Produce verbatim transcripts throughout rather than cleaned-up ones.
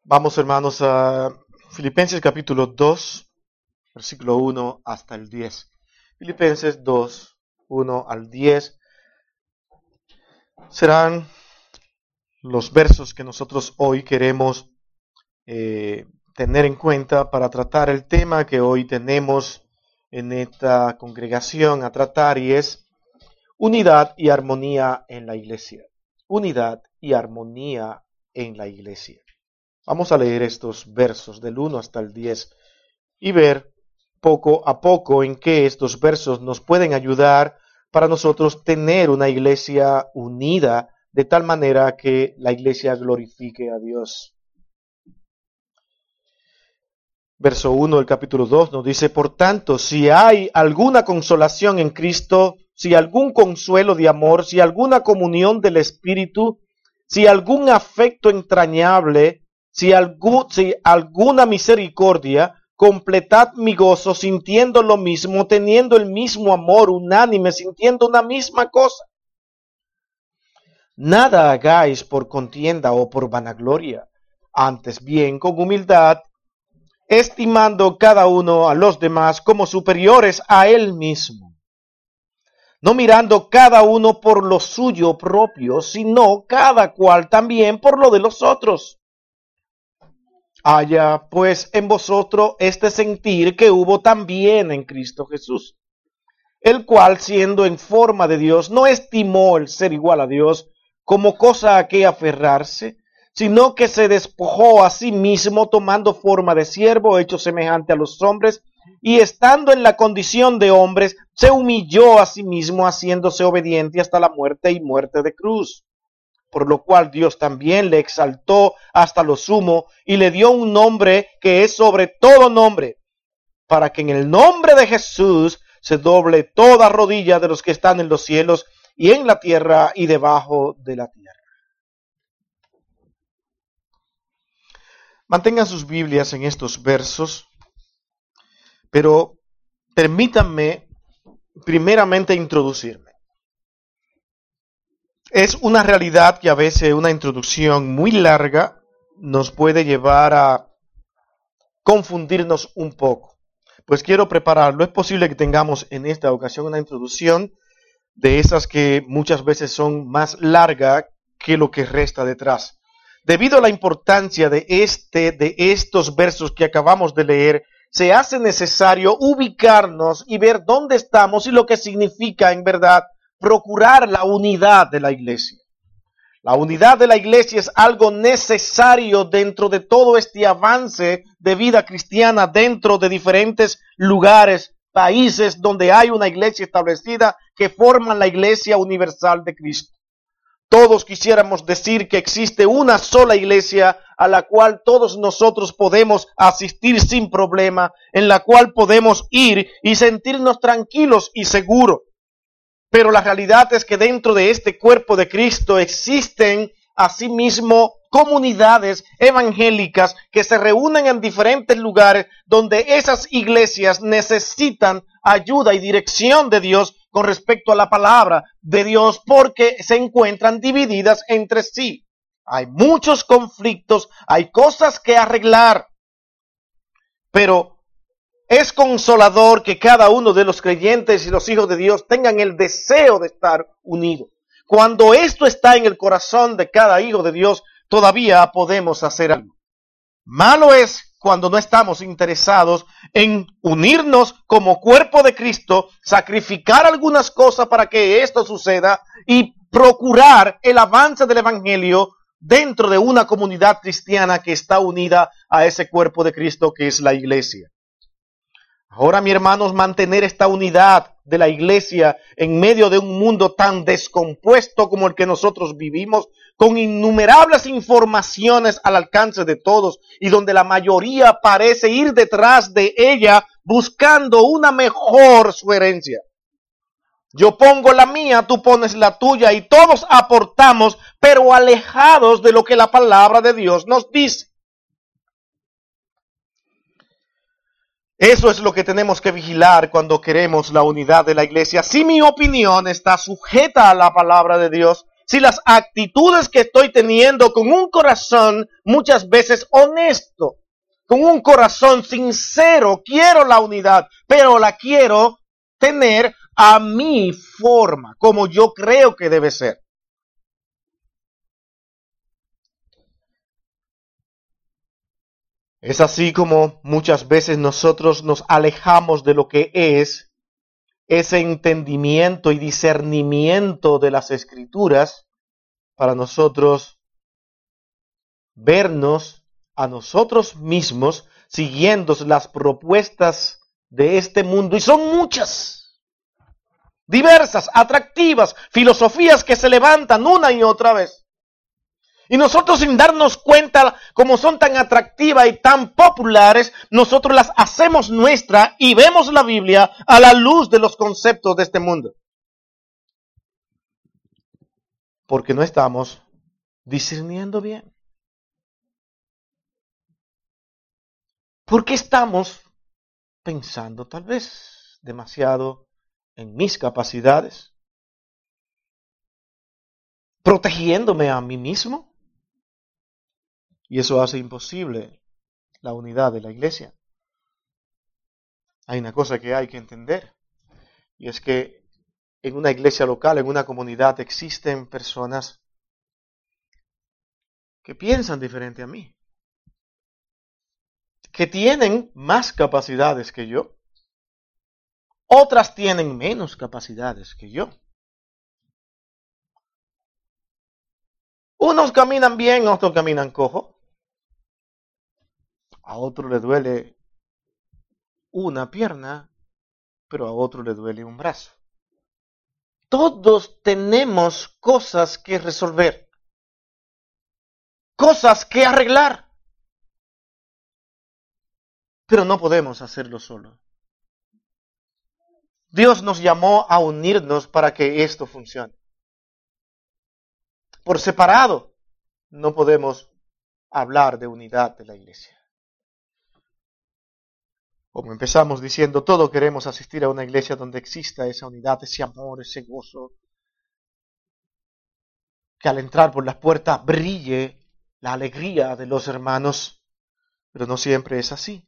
Vamos, hermanos, a Filipenses capítulo dos, versículo uno hasta el diez. Filipenses dos, uno al diez serán los versos que nosotros hoy queremos eh, tener en cuenta para tratar el tema que hoy tenemos en esta congregación a tratar, y es unidad y armonía en la iglesia. Unidad y armonía en la iglesia. Vamos a leer estos versos del uno hasta el diez y ver poco a poco en qué estos versos nos pueden ayudar para nosotros tener una iglesia unida de tal manera que la iglesia glorifique a Dios. Verso uno del capítulo dos nos dice: por tanto, si hay alguna consolación en Cristo, si algún consuelo de amor, si alguna comunión del Espíritu, si algún afecto entrañable, Si, algún, si alguna misericordia, completad mi gozo, sintiendo lo mismo, teniendo el mismo amor, unánime, sintiendo una misma cosa. Nada hagáis por contienda o por vanagloria, antes bien con humildad, estimando cada uno a los demás como superiores a él mismo, no mirando cada uno por lo suyo propio, sino cada cual también por lo de los otros. Haya pues en vosotros este sentir que hubo también en Cristo Jesús, el cual, siendo en forma de Dios, no estimó el ser igual a Dios como cosa a que aferrarse, sino que se despojó a sí mismo, tomando forma de siervo, hecho semejante a los hombres, y estando en la condición de hombres, se humilló a sí mismo, haciéndose obediente hasta la muerte y muerte de cruz. Por lo cual Dios también le exaltó hasta lo sumo y le dio un nombre que es sobre todo nombre, para que en el nombre de Jesús se doble toda rodilla de los que están en los cielos y en la tierra y debajo de la tierra. Mantengan sus Biblias en estos versos, pero permítanme primeramente introducirme. Es una realidad que a veces una introducción muy larga nos puede llevar a confundirnos un poco. Pues quiero prepararlo. Es posible que tengamos en esta ocasión una introducción de esas que muchas veces son más largas que lo que resta detrás. Debido a la importancia de, este, de estos versos que acabamos de leer, se hace necesario ubicarnos y ver dónde estamos y lo que significa en verdad procurar la unidad de la iglesia. La unidad de la iglesia es algo necesario dentro de todo este avance de vida cristiana, dentro de diferentes lugares, países donde hay una iglesia establecida que forman la iglesia universal de Cristo. Todos quisiéramos decir que existe una sola iglesia a la cual todos nosotros podemos asistir sin problema, en la cual podemos ir y sentirnos tranquilos y seguros. Pero la realidad es que dentro de este cuerpo de Cristo existen asimismo comunidades evangélicas que se reúnen en diferentes lugares donde esas iglesias necesitan ayuda y dirección de Dios con respecto a la palabra de Dios, porque se encuentran divididas entre sí. Hay muchos conflictos, hay cosas que arreglar, pero es consolador que cada uno de los creyentes y los hijos de Dios tengan el deseo de estar unidos. Cuando esto está en el corazón de cada hijo de Dios, todavía podemos hacer algo. Malo es cuando no estamos interesados en unirnos como cuerpo de Cristo, sacrificar algunas cosas para que esto suceda y procurar el avance del evangelio dentro de una comunidad cristiana que está unida a ese cuerpo de Cristo que es la iglesia. Ahora, mis hermanos, mantener esta unidad de la iglesia en medio de un mundo tan descompuesto como el que nosotros vivimos, con innumerables informaciones al alcance de todos y donde la mayoría parece ir detrás de ella buscando una mejor sugerencia. Yo pongo la mía, tú pones la tuya y todos aportamos, pero alejados de lo que la palabra de Dios nos dice. Eso es lo que tenemos que vigilar cuando queremos la unidad de la iglesia. Si mi opinión está sujeta a la palabra de Dios, si las actitudes que estoy teniendo con un corazón muchas veces honesto, con un corazón sincero, quiero la unidad, pero la quiero tener a mi forma, como yo creo que debe ser. Es así como muchas veces nosotros nos alejamos de lo que es ese entendimiento y discernimiento de las Escrituras para nosotros vernos a nosotros mismos siguiendo las propuestas de este mundo. Y son muchas, diversas, atractivas, filosofías que se levantan una y otra vez. Y nosotros, sin darnos cuenta, como son tan atractivas y tan populares, nosotros las hacemos nuestra y vemos la Biblia a la luz de los conceptos de este mundo. Porque no estamos discerniendo bien. Porque estamos pensando tal vez demasiado en mis capacidades, protegiéndome a mí mismo. Y eso hace imposible la unidad de la iglesia. Hay una cosa que hay que entender, y es que en una iglesia local, en una comunidad, existen personas que piensan diferente a mí, que tienen más capacidades que yo, otras tienen menos capacidades que yo. Unos caminan bien, otros caminan cojo. A otro le duele una pierna, pero a otro le duele un brazo. Todos tenemos cosas que resolver, cosas que arreglar, pero no podemos hacerlo solo. Dios nos llamó a unirnos para que esto funcione. Por separado, no podemos hablar de unidad de la iglesia. Como empezamos diciendo, todos queremos asistir a una iglesia donde exista esa unidad, ese amor, ese gozo. Que al entrar por las puertas brille la alegría de los hermanos, pero no siempre es así.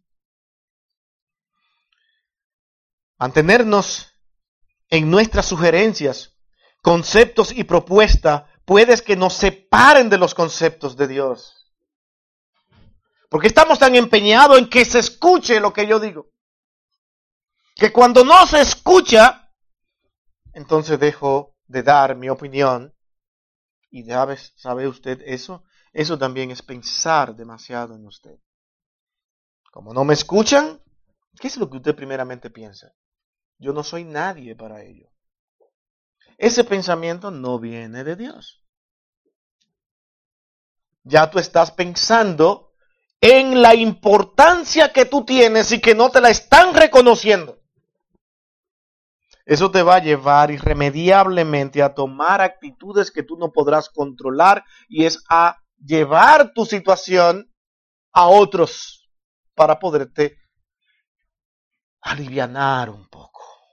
Mantenernos en nuestras sugerencias, conceptos y propuestas, puede que nos separen de los conceptos de Dios. Porque estamos tan empeñados en que se escuche lo que yo digo, que cuando no se escucha, entonces dejo de dar mi opinión. Y sabe, ¿sabe usted eso? Eso también es pensar demasiado en usted. Como no me escuchan, ¿qué es lo que usted primeramente piensa? Yo no soy nadie para ello. Ese pensamiento no viene de Dios. Ya tú estás pensando en la importancia que tú tienes y que no te la están reconociendo. Eso te va a llevar irremediablemente a tomar actitudes que tú no podrás controlar y es a llevar tu situación a otros para poderte alivianar un poco.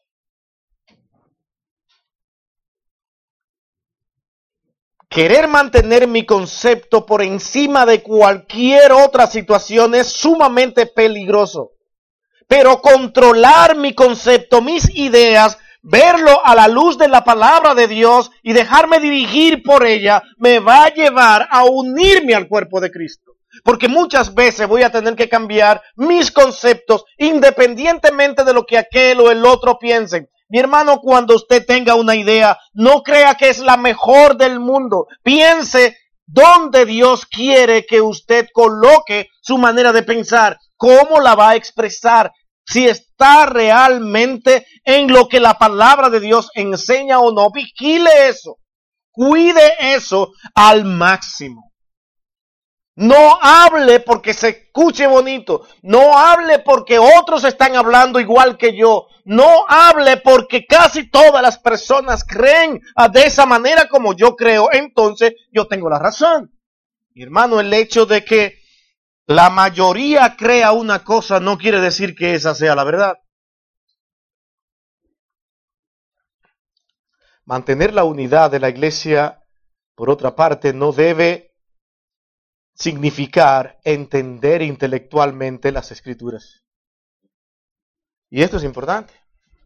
Querer mantener mi concepto por encima de cualquier otra situación es sumamente peligroso. Pero controlar mi concepto, mis ideas, verlo a la luz de la palabra de Dios y dejarme dirigir por ella, me va a llevar a unirme al cuerpo de Cristo. Porque muchas veces voy a tener que cambiar mis conceptos independientemente de lo que aquel o el otro piensen. Mi hermano, cuando usted tenga una idea, no crea que es la mejor del mundo. Piense dónde Dios quiere que usted coloque su manera de pensar, cómo la va a expresar, si está realmente en lo que la palabra de Dios enseña o no. Vigile eso, cuide eso al máximo. No hable porque se escuche bonito. No hable porque otros están hablando igual que yo. No hable porque casi todas las personas creen de esa manera como yo creo. Entonces yo tengo la razón. Mi hermano, el hecho de que la mayoría crea una cosa no quiere decir que esa sea la verdad. Mantener la unidad de la iglesia por otra parte, no debe significar entender intelectualmente las Escrituras. Y esto es importante.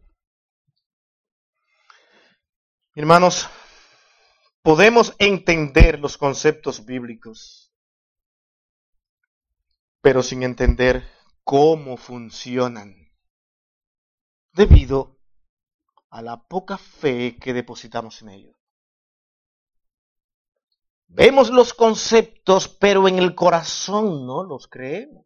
Hermanos, podemos entender los conceptos bíblicos, pero sin entender cómo funcionan, debido a la poca fe que depositamos en ellos. Vemos los conceptos, pero en el corazón no los creemos.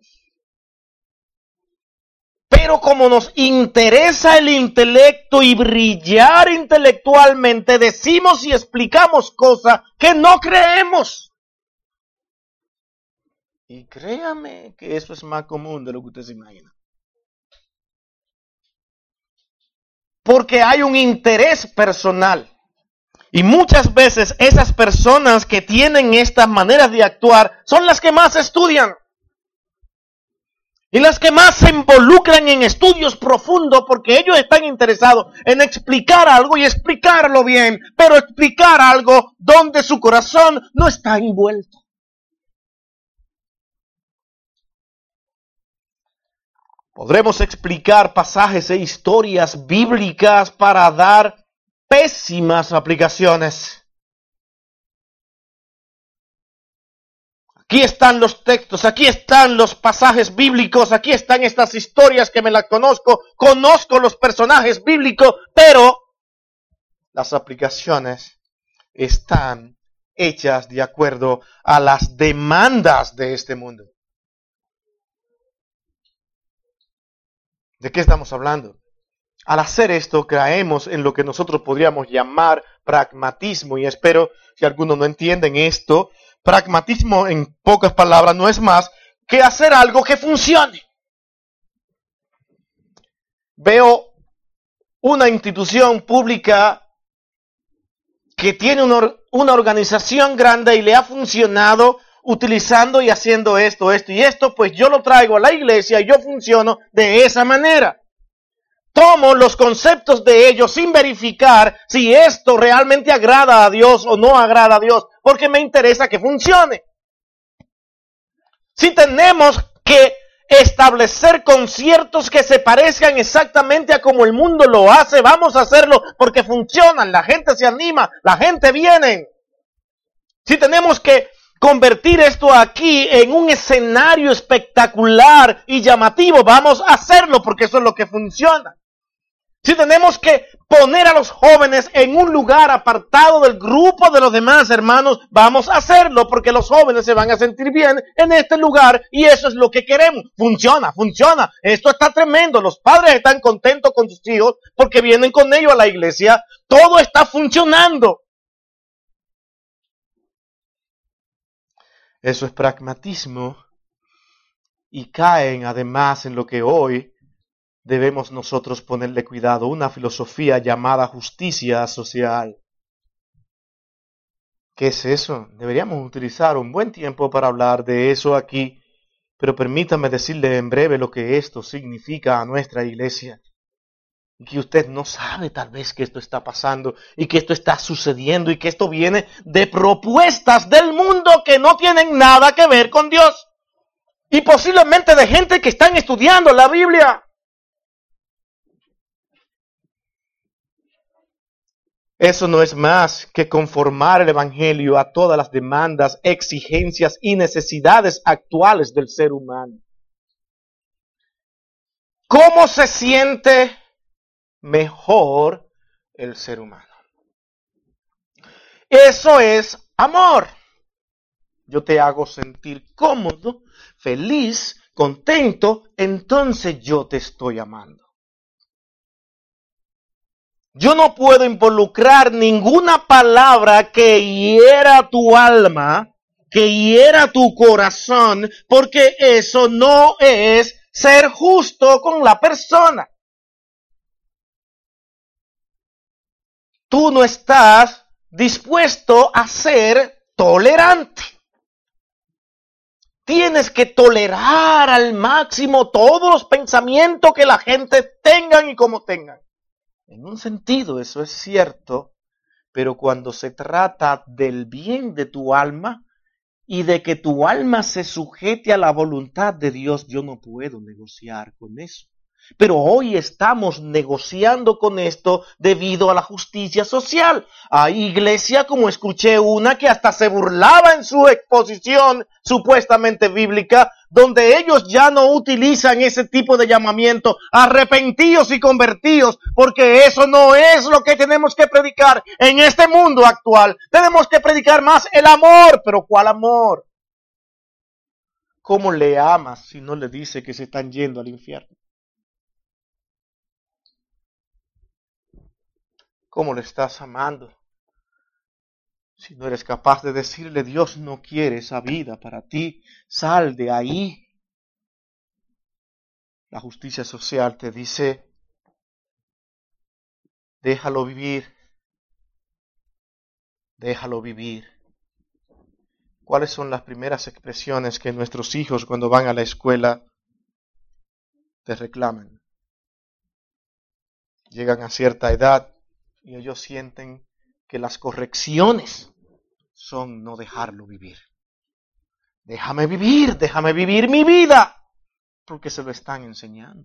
Pero como nos interesa el intelecto y brillar intelectualmente, decimos y explicamos cosas que no creemos. Y créame que eso es más común de lo que usted se imagina. Porque hay un interés personal. Y muchas veces esas personas que tienen estas maneras de actuar son las que más estudian. Y las que más se involucran en estudios profundos porque ellos están interesados en explicar algo y explicarlo bien, pero explicar algo donde su corazón no está envuelto. Podremos explicar pasajes e historias bíblicas para dar pésimas aplicaciones. Aquí están los textos, aquí están los pasajes bíblicos, aquí están estas historias que me las conozco, conozco los personajes bíblicos, pero las aplicaciones están hechas de acuerdo a las demandas de este mundo. ¿De qué estamos hablando? Al hacer esto, caemos en lo que nosotros podríamos llamar pragmatismo, y espero que algunos no entiendan esto. Pragmatismo, en pocas palabras, no es más que hacer algo que funcione. Veo una institución pública que tiene una, una organización grande y le ha funcionado utilizando y haciendo esto, esto y esto, pues yo lo traigo a la iglesia y yo funciono de esa manera. Tomo los conceptos de ellos sin verificar si esto realmente agrada a Dios o no agrada a Dios, porque me interesa que funcione. Si tenemos que establecer conciertos que se parezcan exactamente a como el mundo lo hace, vamos a hacerlo porque funcionan, la gente se anima, la gente viene. Si tenemos que convertir esto aquí en un escenario espectacular y llamativo, vamos a hacerlo porque eso es lo que funciona. Si tenemos que poner a los jóvenes en un lugar apartado del grupo de los demás hermanos, vamos a hacerlo porque los jóvenes se van a sentir bien en este lugar y eso es lo que queremos. Funciona, funciona. Esto está tremendo. Los padres están contentos con sus hijos porque vienen con ellos a la iglesia. Todo está funcionando. Eso es pragmatismo y caen además en lo que hoy debemos nosotros ponerle cuidado, una filosofía llamada justicia social. ¿Qué es eso? Deberíamos utilizar un buen tiempo para hablar de eso aquí, pero permítame decirle en breve lo que esto significa a nuestra iglesia. Y que usted no sabe tal vez que esto está pasando y que esto está sucediendo y que esto viene de propuestas del mundo que no tienen nada que ver con Dios. Y posiblemente de gente que están estudiando la Biblia. Eso no es más que conformar el Evangelio a todas las demandas, exigencias y necesidades actuales del ser humano. ¿Cómo se siente mejor el ser humano? Eso es amor. Yo te hago sentir cómodo, feliz, contento, entonces yo te estoy amando. Yo no puedo involucrar ninguna palabra que hiera tu alma, que hiera tu corazón, porque eso no es ser justo con la persona. Tú no estás dispuesto a ser tolerante. Tienes que tolerar al máximo todos los pensamientos que la gente tenga y como tengan. En un sentido eso es cierto, Pero cuando se trata del bien de tu alma y de que tu alma se sujete a la voluntad de Dios, yo no puedo negociar con eso. Pero hoy estamos negociando con esto debido a la justicia social. Hay iglesia, como escuché una, que hasta se burlaba en su exposición supuestamente bíblica, donde ellos ya no utilizan ese tipo de llamamiento, arrepentíos y convertíos, porque eso no es lo que tenemos que predicar en este mundo actual. Tenemos que predicar más el amor. ¿Pero cuál amor? ¿Cómo le amas si no le dice que se están yendo al infierno? ¿Cómo le estás amando? Si no eres capaz de decirle, Dios no quiere esa vida para ti, sal de ahí. La justicia social te dice, déjalo vivir, déjalo vivir. ¿Cuáles son las primeras expresiones que nuestros hijos cuando van a la escuela te reclaman? Llegan a cierta edad y ellos sienten que las correcciones son no dejarlo vivir. Déjame vivir, déjame vivir mi vida, porque se lo están enseñando.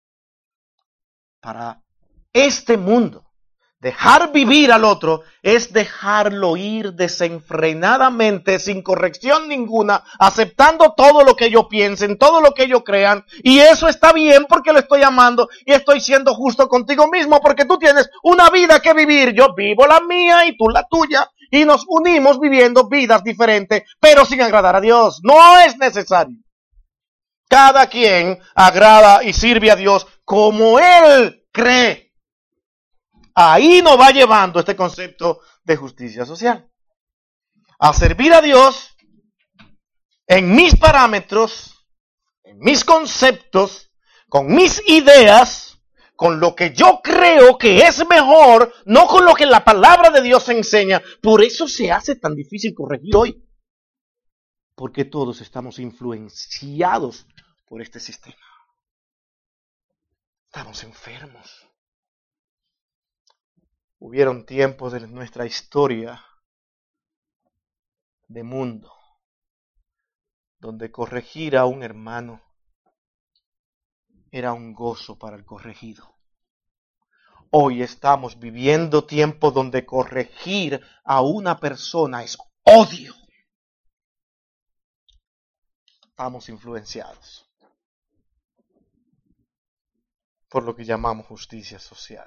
Para este mundo, dejar vivir al otro es dejarlo ir desenfrenadamente, sin corrección ninguna, aceptando todo lo que ellos piensen, todo lo que ellos crean, y eso está bien porque lo estoy amando y estoy siendo justo contigo mismo, porque tú tienes una vida que vivir, yo vivo la mía y tú la tuya, y nos unimos viviendo vidas diferentes, pero sin agradar a Dios. No es necesario. Cada quien agrada y sirve a Dios como Él cree. Ahí nos va llevando este concepto de justicia social. A servir a Dios en mis parámetros, en mis conceptos, con mis ideas, con lo que yo creo que es mejor, no con lo que la palabra de Dios enseña. Por eso se hace tan difícil corregir hoy. Porque todos estamos influenciados por este sistema. Estamos enfermos. Hubieron tiempos de nuestra historia de mundo donde corregir a un hermano era un gozo para el corregido. Hoy estamos viviendo tiempos donde corregir a una persona es odio. Estamos influenciados por lo que llamamos justicia social.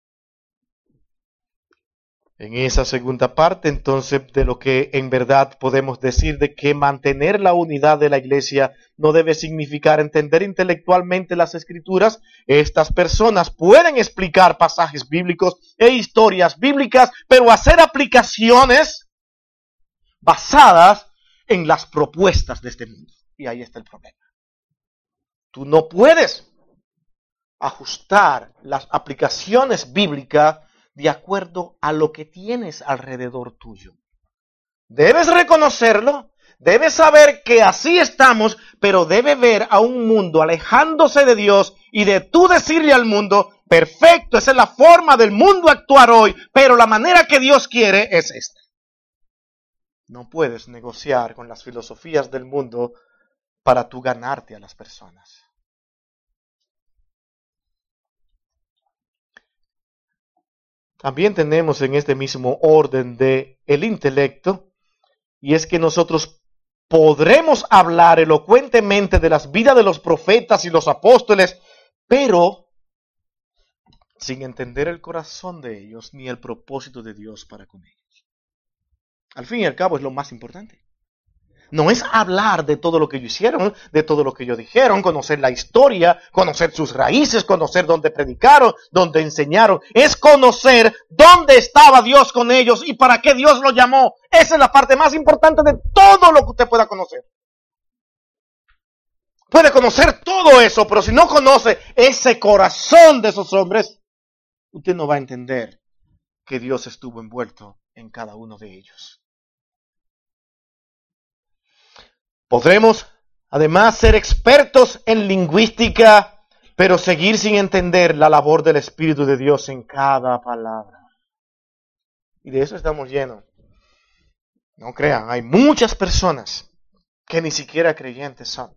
En esa segunda parte, entonces, de lo que en verdad podemos decir de que mantener la unidad de la iglesia no debe significar entender intelectualmente las escrituras. Estas personas pueden explicar pasajes bíblicos e historias bíblicas, pero hacer aplicaciones basadas en las propuestas de este mundo. Y ahí está el problema. Tú no puedes ajustar las aplicaciones bíblicas de acuerdo a lo que tienes alrededor tuyo. Debes reconocerlo, debes saber que así estamos, pero debes ver a un mundo alejándose de Dios y de tú decirle al mundo, perfecto, esa es la forma del mundo actuar hoy, pero la manera que Dios quiere es esta. No puedes negociar con las filosofías del mundo para tú ganarte a las personas. También tenemos en este mismo orden de el intelecto, y es que nosotros podremos hablar elocuentemente de las vidas de los profetas y los apóstoles, pero sin entender el corazón de ellos ni el propósito de Dios para con ellos. Al fin y al cabo es lo más importante. No es hablar de todo lo que ellos hicieron, de todo lo que ellos dijeron, conocer la historia, conocer sus raíces, conocer dónde predicaron, dónde enseñaron. Es conocer dónde estaba Dios con ellos y para qué Dios los llamó. Esa es la parte más importante de todo lo que usted pueda conocer. Puede conocer todo eso, pero si no conoce ese corazón de esos hombres, usted no va a entender que Dios estuvo envuelto en cada uno de ellos. Podremos, además, ser expertos en lingüística, pero seguir sin entender la labor del Espíritu de Dios en cada palabra. Y de eso estamos llenos. No crean, hay muchas personas que ni siquiera creyentes son,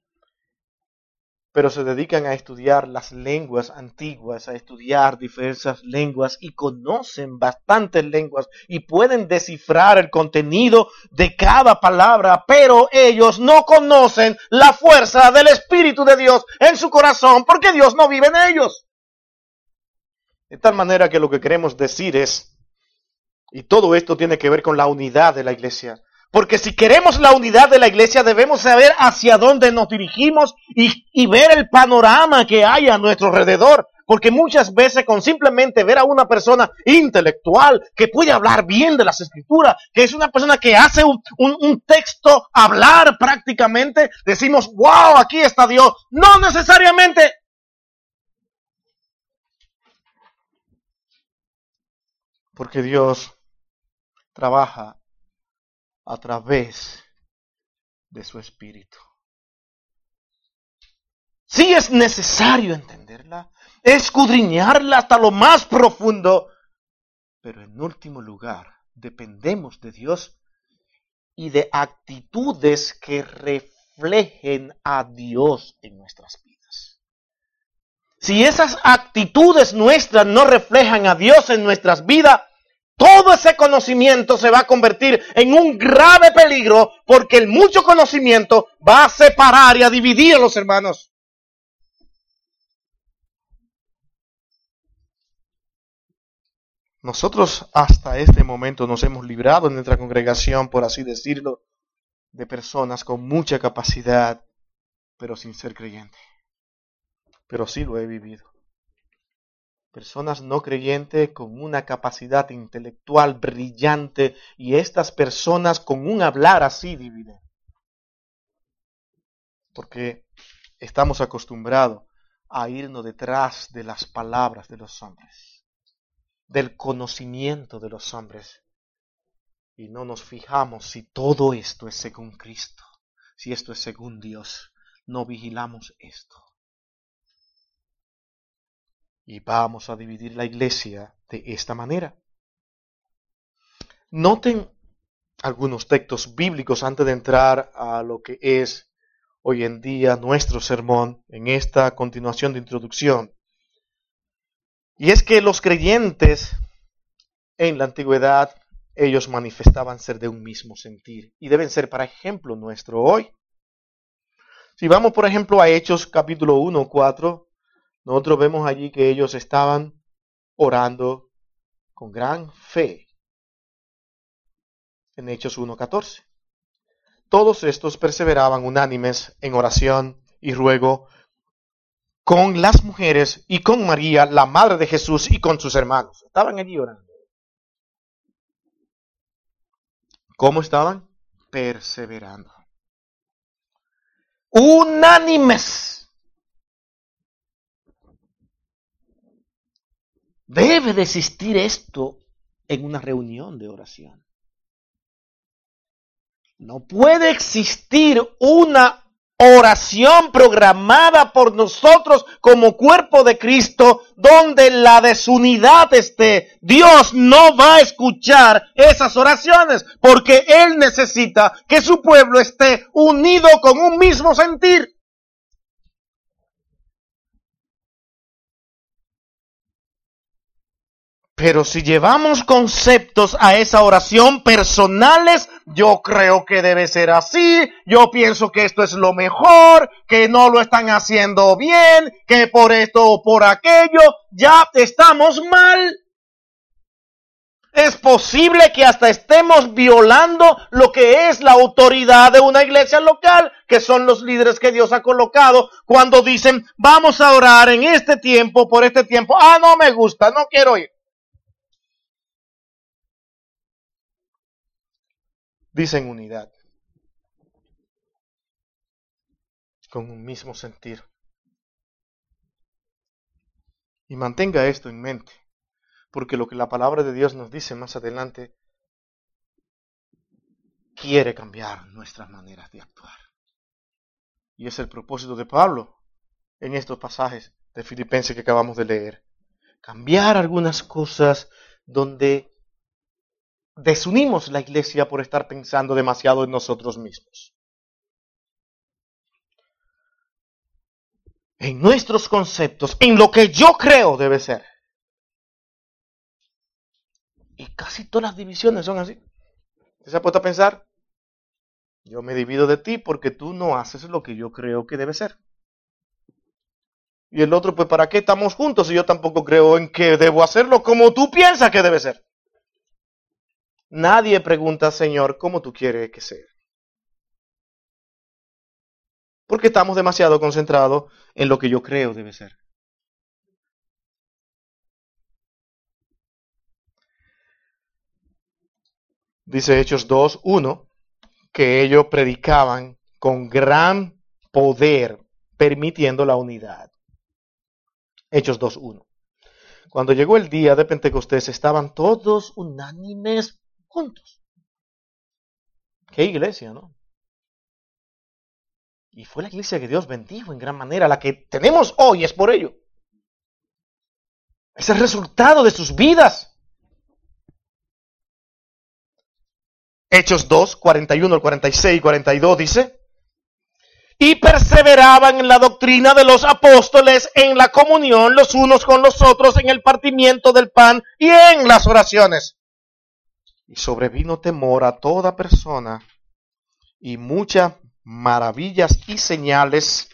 pero se dedican a estudiar las lenguas antiguas, a estudiar diversas lenguas y conocen bastantes lenguas y pueden descifrar el contenido de cada palabra, pero ellos no conocen la fuerza del Espíritu de Dios en su corazón porque Dios no vive en ellos. De tal manera que lo que queremos decir es, y todo esto tiene que ver con la unidad de la iglesia, porque si queremos la unidad de la iglesia debemos saber hacia dónde nos dirigimos y, y ver el panorama que hay a nuestro alrededor. Porque muchas veces con simplemente ver a una persona intelectual que puede hablar bien de las escrituras, que es una persona que hace un, un, un texto hablar prácticamente, decimos, wow, aquí está Dios. No necesariamente. Porque Dios trabaja a través de su Espíritu. Sí es necesario entenderla, escudriñarla hasta lo más profundo, pero en último lugar dependemos de Dios y de actitudes que reflejen a Dios en nuestras vidas. Si esas actitudes nuestras no reflejan a Dios en nuestras vidas, todo ese conocimiento se va a convertir en un grave peligro porque el mucho conocimiento va a separar y a dividir a los hermanos. Nosotros hasta este momento nos hemos librado en nuestra congregación, por así decirlo, de personas con mucha capacidad, pero sin ser creyentes. Pero sí lo he vivido. Personas no creyentes con una capacidad intelectual brillante y estas personas con un hablar así dividen. Porque estamos acostumbrados a irnos detrás de las palabras de los hombres, del conocimiento de los hombres. Y no nos fijamos si todo esto es según Cristo, si esto es según Dios. No vigilamos esto. Y vamos a dividir la iglesia de esta manera. Noten algunos textos bíblicos antes de entrar a lo que es hoy en día nuestro sermón en esta continuación de introducción. Y es que los creyentes en la antigüedad, ellos manifestaban ser de un mismo sentir y deben ser para ejemplo nuestro hoy. Si vamos por ejemplo a Hechos capítulo uno, cuatro, nosotros vemos allí que ellos estaban orando con gran fe. En Hechos uno, catorce. Todos estos perseveraban unánimes en oración y ruego con las mujeres y con María, la madre de Jesús, y con sus hermanos. Estaban allí orando. ¿Cómo estaban? Perseverando. Unánimes. Debe de existir esto en una reunión de oración. No puede existir una oración programada por nosotros como cuerpo de Cristo donde la desunidad esté. Dios no va a escuchar esas oraciones porque Él necesita que su pueblo esté unido con un mismo sentir. Pero si llevamos conceptos a esa oración personales, yo creo que debe ser así, yo pienso que esto es lo mejor, que no lo están haciendo bien, que por esto o por aquello, ya estamos mal. Es posible que hasta estemos violando lo que es la autoridad de una iglesia local, que son los líderes que Dios ha colocado, cuando dicen, vamos a orar en este tiempo, por este tiempo, ah, no me gusta, no quiero ir. Dicen unidad, con un mismo sentir. Y mantenga esto en mente, porque lo que la palabra de Dios nos dice más adelante, quiere cambiar nuestras maneras de actuar. Y es el propósito de Pablo en estos pasajes de Filipenses que acabamos de leer. Cambiar algunas cosas donde desunimos la iglesia por estar pensando demasiado en nosotros mismos. En nuestros conceptos, en lo que yo creo debe ser. Y casi todas las divisiones son así. ¿Usted se ha puesto a pensar? Yo me divido de ti porque tú no haces lo que yo creo que debe ser. Y el otro, pues, ¿para qué estamos juntos si yo tampoco creo en que debo hacerlo como tú piensas que debe ser? Nadie pregunta, Señor, ¿cómo tú quieres que sea? Porque estamos demasiado concentrados en lo que yo creo debe ser. Dice Hechos dos, uno, que ellos predicaban con gran poder, permitiendo la unidad. Hechos dos, uno. Cuando llegó el día de Pentecostés, estaban todos unánimes juntos. Qué iglesia, ¿no? Y fue la iglesia que Dios bendijo en gran manera. La que tenemos hoy es por ello. Es el resultado de sus vidas. Hechos dos, cuarenta y uno, cuarenta y seis y cuarenta y dos dice: y perseveraban en la doctrina de los apóstoles, en la comunión los unos con los otros, en el partimiento del pan y en las oraciones. Y sobrevino temor a toda persona, y muchas maravillas y señales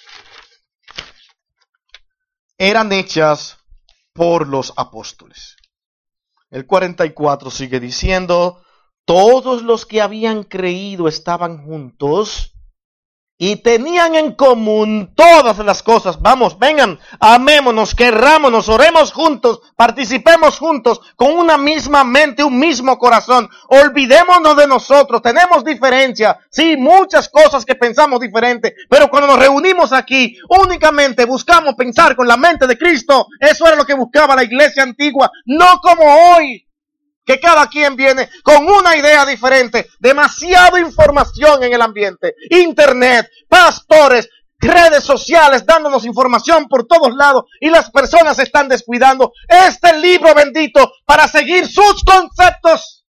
eran hechas por los apóstoles. El cuarenta y cuatro sigue diciendo: todos los que habían creído estaban juntos y tenían en común todas las cosas. Vamos, vengan, amémonos, querrámonos, oremos juntos, participemos juntos, con una misma mente, un mismo corazón. Olvidémonos de nosotros, tenemos diferencia, sí, muchas cosas que pensamos diferente, pero cuando nos reunimos aquí, únicamente buscamos pensar con la mente de Cristo. Eso era lo que buscaba la iglesia antigua, no como hoy, que cada quien viene con una idea diferente, demasiada información en el ambiente, internet, pastores, redes sociales dándonos información por todos lados y las personas están descuidando este libro bendito para seguir sus conceptos.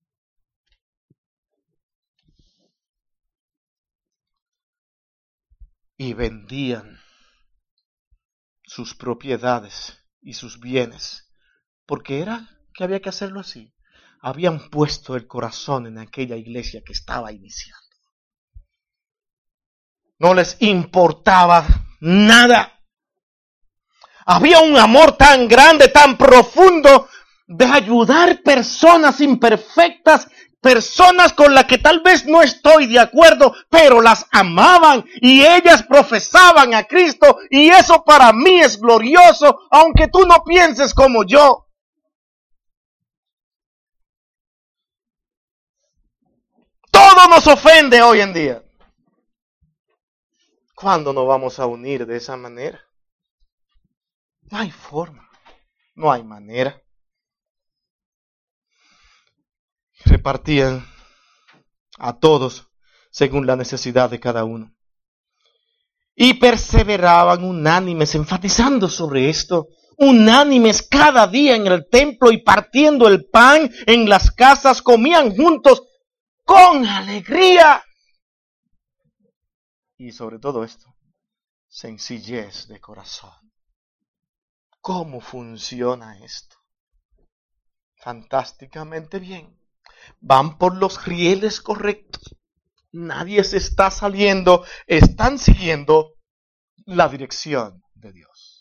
Y vendían sus propiedades y sus bienes, porque era que había que hacerlo así. Habían puesto el corazón en aquella iglesia que estaba iniciando. No les importaba nada. Había un amor tan grande, tan profundo, de ayudar personas imperfectas, personas con las que tal vez no estoy de acuerdo, pero las amaban y ellas profesaban a Cristo, y eso para mí es glorioso, aunque tú no pienses como yo. Todo nos ofende hoy en día. ¿Cuándo nos vamos a unir de esa manera? No hay forma, no hay manera. Repartían a todos según la necesidad de cada uno. Y perseveraban unánimes, enfatizando sobre esto, unánimes cada día en el templo y partiendo el pan en las casas, comían juntos con alegría. Y sobre todo esto, sencillez de corazón. ¿Cómo funciona esto? Fantásticamente bien. Van por los rieles correctos. Nadie se está saliendo. Están siguiendo la dirección de Dios.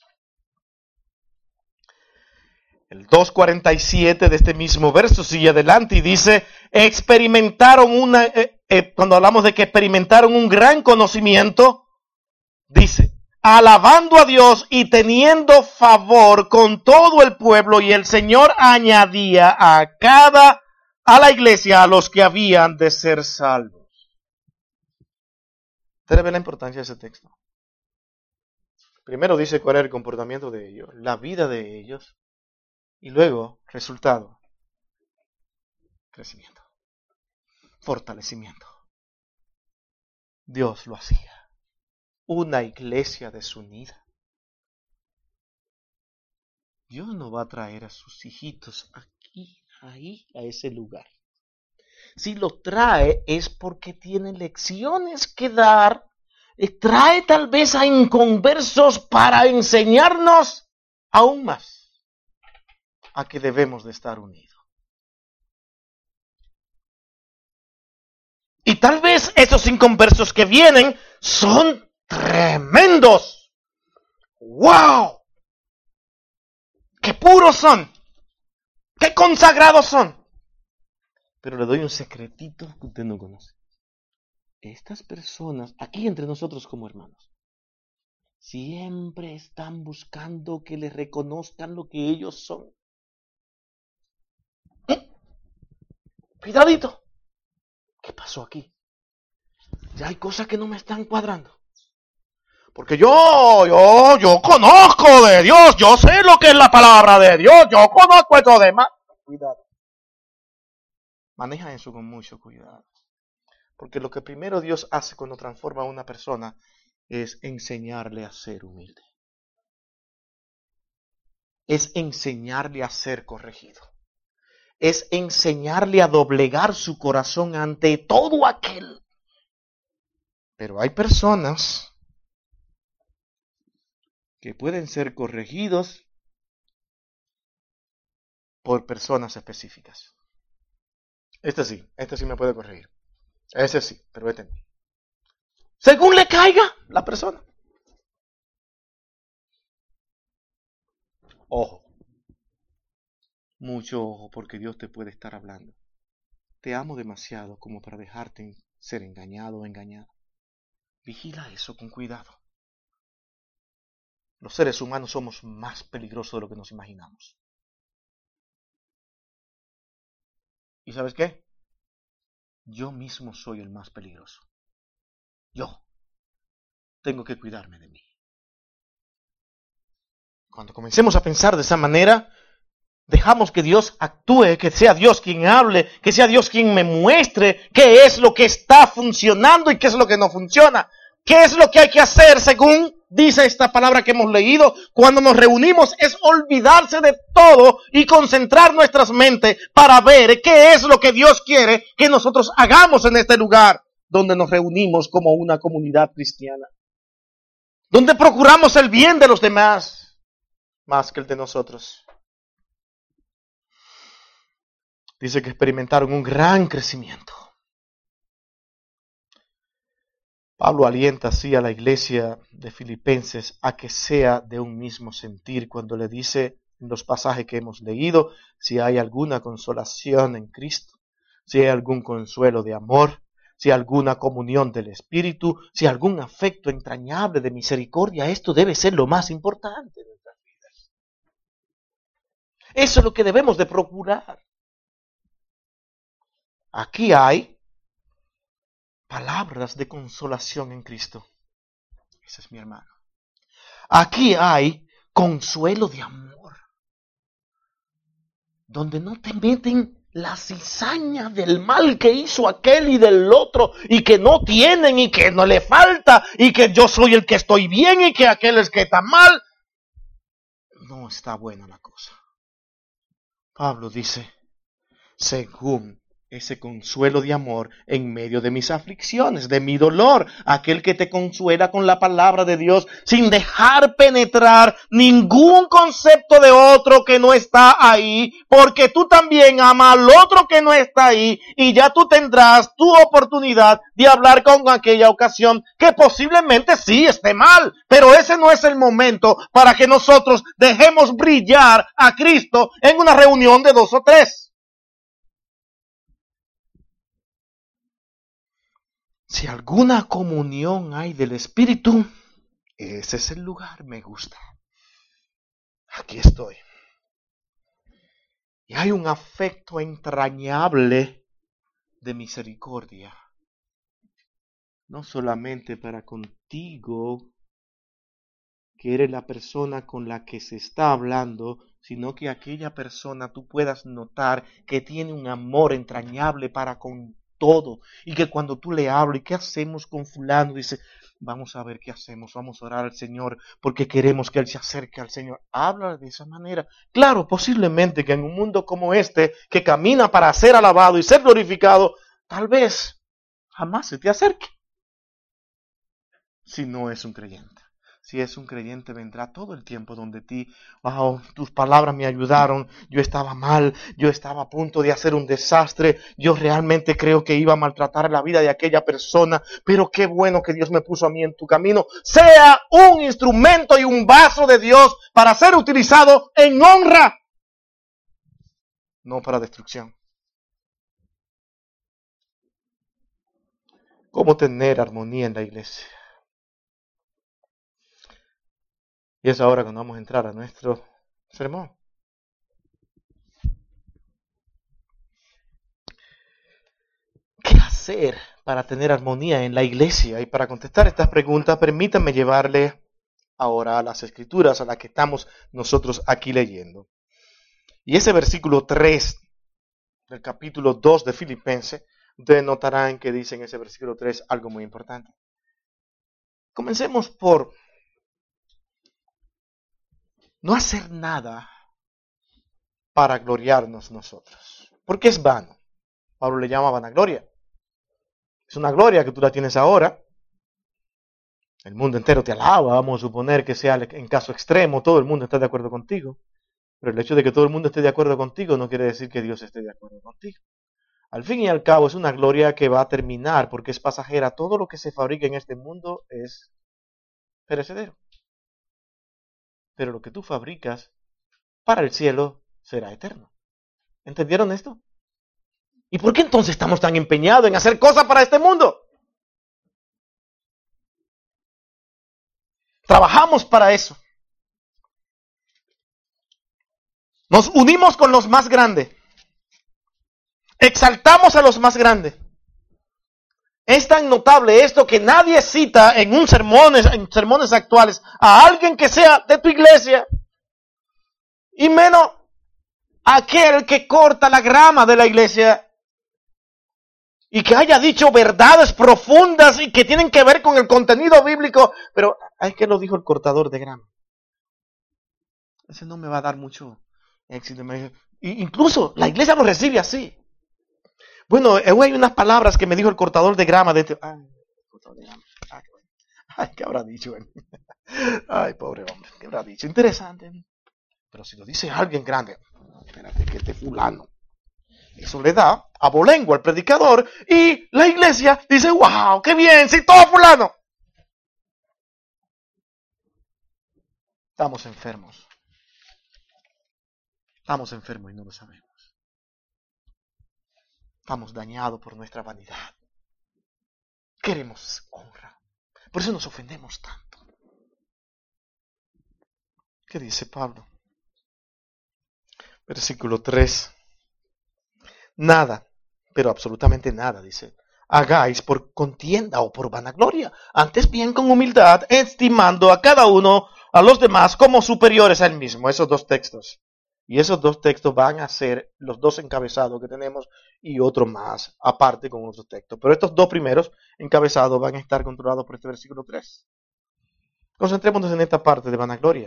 El dos cuarenta y siete de este mismo verso sigue adelante y dice: experimentaron una, eh, eh, cuando hablamos de que experimentaron un gran conocimiento, dice, alabando a Dios y teniendo favor con todo el pueblo, y el Señor añadía a cada, a la iglesia, a los que habían de ser salvos. ¿Ustedes ven la importancia de ese texto? Primero dice cuál era el comportamiento de ellos, la vida de ellos, y luego, resultado, crecimiento, fortalecimiento. Dios lo hacía. Una iglesia desunida. Dios no va a traer a sus hijitos aquí ahí, a ese lugar. Si lo trae es porque tiene lecciones que dar. Trae tal vez a inconversos para enseñarnos aún más a que debemos de estar unidos. Y tal vez esos inconversos que vienen son tremendos. ¡Wow! ¡Qué puros son! ¡Qué consagrados son! Pero le doy un secretito que usted no conoce. Estas personas, aquí entre nosotros como hermanos, siempre están buscando que les reconozcan lo que ellos son. ¿Eh? Cuidadito. ¿Qué pasó aquí? Ya hay cosas que no me están cuadrando. Porque yo, yo, yo conozco de Dios, yo sé lo que es la palabra de Dios, yo conozco esto demás. Cuidado. Maneja eso con mucho cuidado. Porque lo que primero Dios hace cuando transforma a una persona es enseñarle a ser humilde. Es enseñarle a ser corregido. Es enseñarle a doblegar su corazón ante todo aquel. Pero hay personas que pueden ser corregidos por personas específicas. Este sí, este sí me puede corregir. Ese sí, pero este no. Según le caiga la persona. Ojo. Mucho ojo, porque Dios te puede estar hablando. Te amo demasiado como para dejarte ser engañado o engañada. Vigila eso con cuidado. Los seres humanos somos más peligrosos de lo que nos imaginamos. ¿Y sabes qué? Yo mismo soy el más peligroso. Yo tengo que cuidarme de mí. Cuando comencemos a pensar de esa manera, dejamos que Dios actúe, que sea Dios quien hable, que sea Dios quien me muestre qué es lo que está funcionando y qué es lo que no funciona. ¿Qué es lo que hay que hacer según dice esta palabra que hemos leído? Cuando nos reunimos es olvidarse de todo y concentrar nuestras mentes para ver qué es lo que Dios quiere que nosotros hagamos en este lugar donde nos reunimos como una comunidad cristiana. Donde procuramos el bien de los demás más que el de nosotros. Dice que experimentaron un gran crecimiento. Pablo alienta así a la iglesia de Filipenses a que sea de un mismo sentir cuando le dice en los pasajes que hemos leído, si hay alguna consolación en Cristo, si hay algún consuelo de amor, si hay alguna comunión del Espíritu, si hay algún afecto entrañable de misericordia, esto debe ser lo más importante de nuestras vidas. Eso es lo que debemos de procurar. Aquí hay palabras de consolación en Cristo. Ese es mi hermano. Aquí hay consuelo de amor. Donde no te meten la cizaña del mal que hizo aquel y del otro y que no tienen y que no le falta y que yo soy el que estoy bien y que aquel es que está mal. No está buena la cosa. Pablo dice, según ese consuelo de amor en medio de mis aflicciones, de mi dolor, aquel que te consuela con la palabra de Dios, sin dejar penetrar ningún concepto de otro que no está ahí, porque tú también amas al otro que no está ahí, y ya tú tendrás tu oportunidad de hablar con aquella ocasión que posiblemente sí esté mal, pero ese no es el momento para que nosotros dejemos brillar a Cristo en una reunión de dos o tres. Si alguna comunión hay del Espíritu, ese es el lugar, me gusta. Aquí estoy. Y hay un afecto entrañable de misericordia. No solamente para contigo, que eres la persona con la que se está hablando, sino que aquella persona tú puedas notar que tiene un amor entrañable para con todo. Y que cuando tú le hablas, ¿y qué hacemos con fulano? Dice, vamos a ver qué hacemos, vamos a orar al Señor porque queremos que Él se acerque al Señor. Habla de esa manera. Claro, posiblemente que en un mundo como este, que camina para ser alabado y ser glorificado, tal vez jamás se te acerque. Si no es un creyente. Si es un creyente, vendrá todo el tiempo donde ti, wow, tus palabras me ayudaron, yo estaba mal, yo estaba a punto de hacer un desastre, yo realmente creo que iba a maltratar la vida de aquella persona, pero qué bueno que Dios me puso a mí en tu camino. Sea un instrumento y un vaso de Dios para ser utilizado en honra, no para destrucción. ¿Cómo tener armonía en la iglesia? Y es ahora cuando vamos a entrar a nuestro sermón. ¿Qué hacer para tener armonía en la iglesia? Y para contestar estas preguntas, permítanme llevarle ahora a las escrituras a las que estamos nosotros aquí leyendo. Y ese versículo tres del capítulo dos de Filipenses, ustedes notarán que dice en ese versículo tres algo muy importante. Comencemos por no hacer nada para gloriarnos nosotros, porque es vano. Pablo le llama vanagloria. Es una gloria que tú la tienes ahora. El mundo entero te alaba, vamos a suponer que sea en caso extremo, todo el mundo está de acuerdo contigo. Pero el hecho de que todo el mundo esté de acuerdo contigo no quiere decir que Dios esté de acuerdo contigo. Al fin y al cabo es una gloria que va a terminar porque es pasajera. Todo lo que se fabrica en este mundo es perecedero. Pero lo que tú fabricas para el cielo será eterno. ¿Entendieron esto? ¿Y por qué entonces estamos tan empeñados en hacer cosas para este mundo? Trabajamos para eso. Nos unimos con los más grandes. Exaltamos a los más grandes. Es tan notable esto que nadie cita en un sermones, en sermones actuales a alguien que sea de tu iglesia. Y menos aquel que corta la grama de la iglesia. Y que haya dicho verdades profundas y que tienen que ver con el contenido bíblico. Pero es que lo dijo el cortador de grama. Ese no me va a dar mucho éxito. Incluso la iglesia lo recibe así. Bueno, hay unas palabras que me dijo el cortador de grama. De este... Ay, cortador de grama. Ay, qué, bueno. Ay, ¿qué habrá dicho él? Ay, pobre hombre, ¿qué habrá dicho? Interesante. Pero si lo dice alguien grande, espérate, que este fulano. Eso le da abolengo al predicador y la iglesia dice, wow, qué bien, sí, todo fulano. Estamos enfermos. Estamos enfermos y no lo sabemos. Estamos dañados por nuestra vanidad. Queremos honra. Por eso nos ofendemos tanto. ¿Qué dice Pablo? Versículo tres. Nada, pero absolutamente nada, dice, hagáis por contienda o por vanagloria, antes bien con humildad, estimando a cada uno, a los demás, como superiores a él mismo. Esos dos textos. Y esos dos textos van a ser los dos encabezados que tenemos y otro más, aparte con otros textos. Pero estos dos primeros encabezados van a estar controlados por este versículo tres. Concentrémonos en esta parte de vanagloria.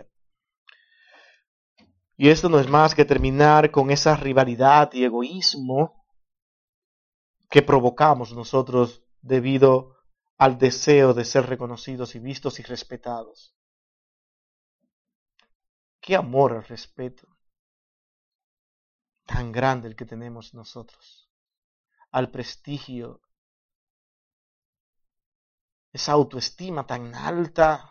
Y esto no es más que terminar con esa rivalidad y egoísmo que provocamos nosotros debido al deseo de ser reconocidos y vistos y respetados. Qué amor al respeto tan grande el que tenemos nosotros, al prestigio, esa autoestima tan alta,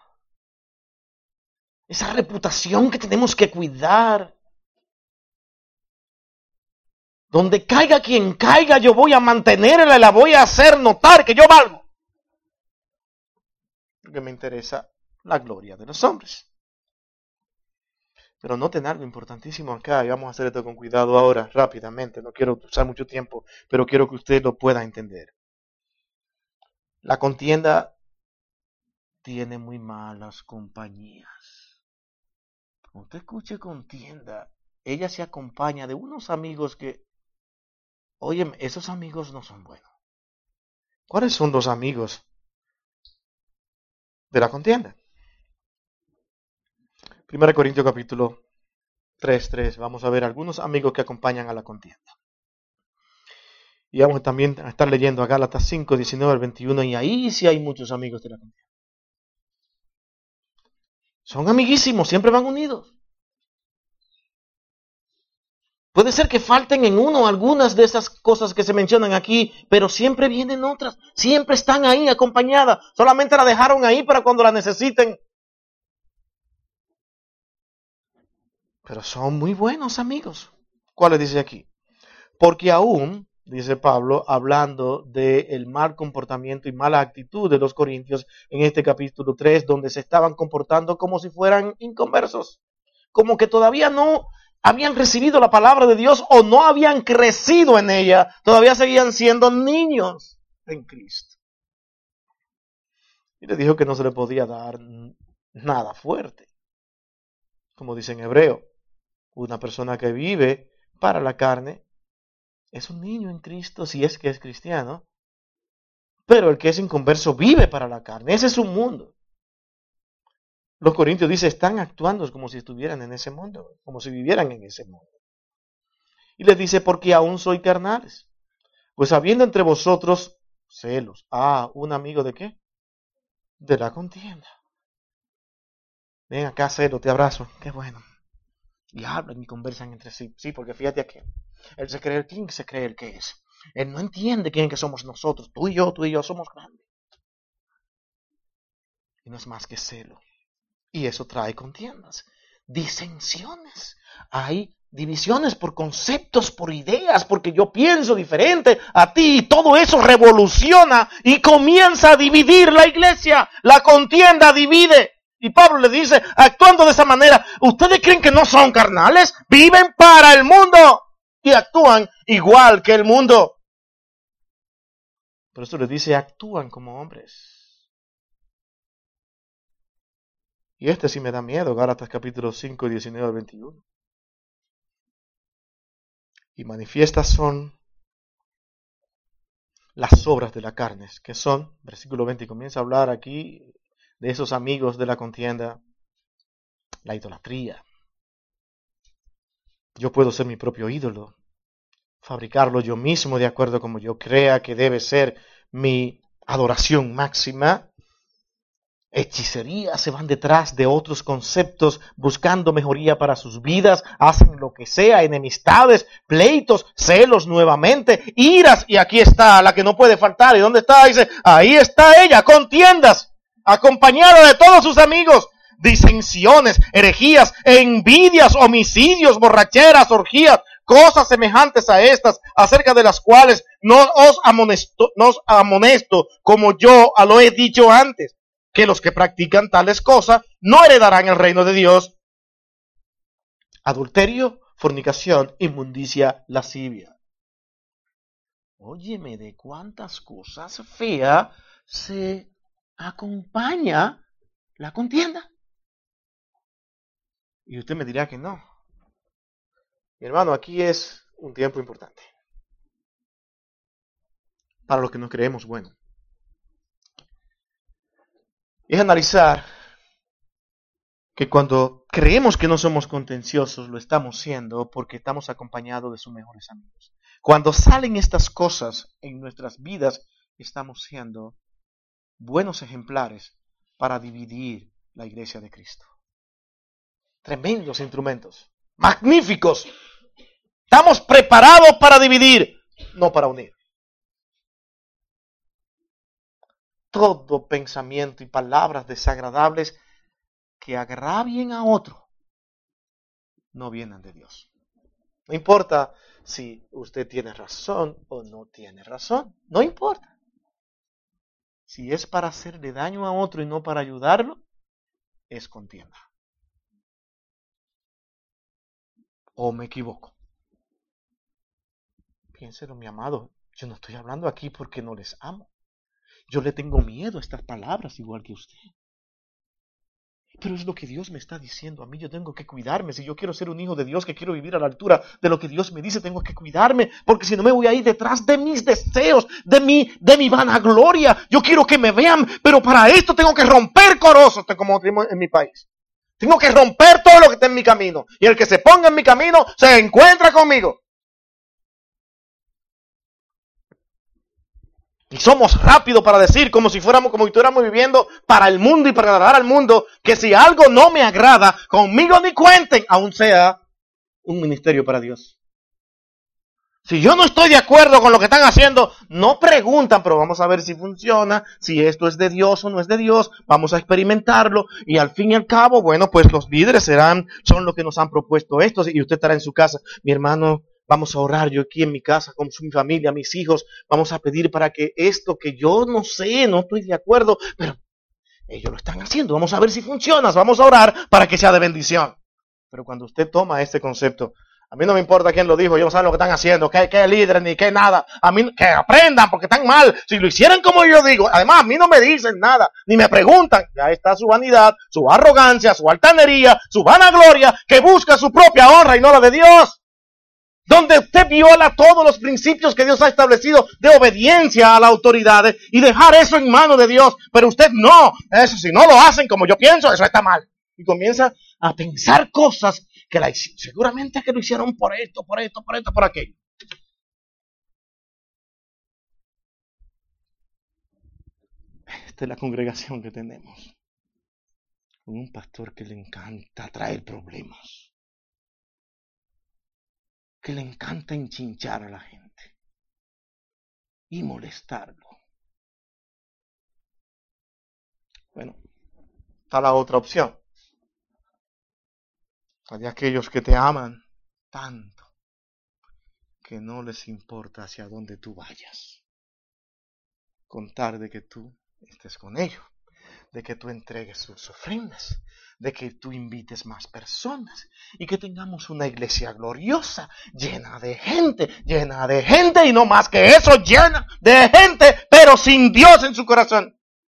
esa reputación que tenemos que cuidar. Donde caiga quien caiga, yo voy a mantenerla y la voy a hacer notar que yo valgo. Porque me interesa la gloria de los hombres. Pero noten algo importantísimo acá, y vamos a hacer esto con cuidado ahora, rápidamente, no quiero usar mucho tiempo, pero quiero que usted lo pueda entender. La contienda tiene muy malas compañías. Cuando usted escuche contienda, ella se acompaña de unos amigos que, oye, esos amigos no son buenos. ¿Cuáles son los amigos de la contienda? Primera Corintios capítulo tres, tres. Vamos a ver algunos amigos que acompañan a la contienda. Y vamos también a estar leyendo a Gálatas cinco, diecinueve al veintiuno. Y ahí sí hay muchos amigos de la contienda. Son amiguísimos, siempre van unidos. Puede ser que falten en uno algunas de esas cosas que se mencionan aquí, pero siempre vienen otras. Siempre están ahí acompañadas. Solamente la dejaron ahí para cuando la necesiten. Pero son muy buenos amigos. ¿Cuál les dice aquí? Porque aún, dice Pablo, hablando del mal comportamiento y mala actitud de los corintios en este capítulo tres, donde se estaban comportando como si fueran inconversos. Como que todavía no habían recibido la palabra de Dios o no habían crecido en ella, todavía seguían siendo niños en Cristo. Y le dijo que no se le podía dar nada fuerte. Como dice en hebreo, una persona que vive para la carne es un niño en Cristo si es que es cristiano, pero el que es inconverso vive para la carne, ese es su mundo. Los corintios dicen, están actuando como si estuvieran en ese mundo, como si vivieran en ese mundo. Y les dice, porque aún soy carnales. Pues habiendo entre vosotros celos. Ah, ¿un amigo de qué? De la contienda. Ven acá, celo, te abrazo. Qué bueno. Y hablan y conversan entre sí. Sí, porque fíjate aquí. Él se cree, ¿quién se cree el que es? Él no entiende quién que somos nosotros. Tú y yo, tú y yo somos grandes. Y no es más que celo. Y eso trae contiendas, disensiones. Hay divisiones por conceptos, por ideas, porque yo pienso diferente a ti. Y todo eso revoluciona y comienza a dividir la iglesia. La contienda divide. Y Pablo le dice, actuando de esa manera, ¿ustedes creen que no son carnales? Viven para el mundo y actúan igual que el mundo. Por eso les dice, actúan como hombres. Y este sí me da miedo, Gálatas capítulo cinco, diecinueve al veintiuno. Y manifiestas son las obras de la carne, que son, versículo veinte, comienza a hablar aquí de esos amigos de la contienda, la idolatría. Yo puedo ser mi propio ídolo, fabricarlo yo mismo de acuerdo como yo crea que debe ser mi adoración máxima. Hechicería, se van detrás de otros conceptos buscando mejoría para sus vidas, hacen lo que sea, enemistades, pleitos, celos nuevamente, iras, y aquí está la que no puede faltar. ¿Y dónde está? Dice, ahí está ella, contiendas, acompañada de todos sus amigos, disensiones, herejías, envidias, homicidios, borracheras, orgías, cosas semejantes a estas, acerca de las cuales no os amonesto, no os amonesto como yo lo he dicho antes, que los que practican tales cosas no heredarán el reino de Dios. Adulterio, fornicación, inmundicia, lascivia. Óyeme, ¿de cuántas cosas feas se acompaña la contienda? Y usted me dirá que no. Mi hermano, aquí es un tiempo importante para los que nos creemos buenos. Es analizar que cuando creemos que no somos contenciosos, lo estamos siendo porque estamos acompañados de sus mejores amigos. Cuando salen estas cosas en nuestras vidas, estamos siendo buenos ejemplares para dividir la iglesia de Cristo. Tremendos instrumentos, magníficos. Estamos preparados para dividir, no para unir. Todo pensamiento y palabras desagradables que agravien a otro no vienen de Dios. No importa si usted tiene razón o no tiene razón, no importa. Si es para hacerle daño a otro y no para ayudarlo, es contienda. ¿O me equivoco? Piénselo, mi amado, yo no estoy hablando aquí porque no les amo. Yo le tengo miedo a estas palabras igual que usted. Pero es lo que Dios me está diciendo a mí. Yo tengo que cuidarme. Si yo quiero ser un hijo de Dios, que quiero vivir a la altura de lo que Dios me dice, tengo que cuidarme. Porque si no me voy a ir detrás de mis deseos, de mi, de mi vanagloria. Yo quiero que me vean, pero para esto tengo que romper corosos, como decimos en mi país. Tengo que romper todo lo que está en mi camino. Y el que se ponga en mi camino se encuentra conmigo. Y somos rápidos para decir, como si fuéramos, como si estuviéramos viviendo para el mundo y para agradar al mundo, que si algo no me agrada, conmigo ni cuenten, aun sea un ministerio para Dios. Si yo no estoy de acuerdo con lo que están haciendo, no preguntan, pero vamos a ver si funciona, si esto es de Dios o no es de Dios, vamos a experimentarlo, y al fin y al cabo, bueno, pues los líderes serán, son los que nos han propuesto esto, y usted estará en su casa, mi hermano, vamos a orar, yo aquí en mi casa, con mi familia, mis hijos, vamos a pedir para que esto que yo no sé, no estoy de acuerdo, pero ellos lo están haciendo, vamos a ver si funciona, vamos a orar para que sea de bendición. Pero cuando usted toma este concepto, a mí no me importa quién lo dijo, ellos saben lo que están haciendo, qué, qué líderes ni qué nada, a mí que aprendan porque están mal, si lo hicieran como yo digo, además a mí no me dicen nada, ni me preguntan, ya está su vanidad, su arrogancia, su altanería, su vanagloria, que busca su propia honra y no la de Dios. Donde usted viola todos los principios que Dios ha establecido de obediencia a las autoridades y dejar eso en manos de Dios. Pero usted no, eso si no lo hacen como yo pienso, eso está mal. Y comienza a pensar cosas que la hicieron, seguramente que lo hicieron por esto, por esto, por esto, por aquello. Esta es la congregación que tenemos. Con un pastor que le encanta traer problemas. Que le encanta enchinchar a la gente y molestarlo. Bueno, está la otra opción. Hay de aquellos que te aman tanto que no les importa hacia dónde tú vayas. Contar de que tú estés con ellos, de que tú entregues sus ofrendas, de que tú invites más personas y que tengamos una iglesia gloriosa, llena de gente, llena de gente y no más que eso, llena de gente, pero sin Dios en su corazón.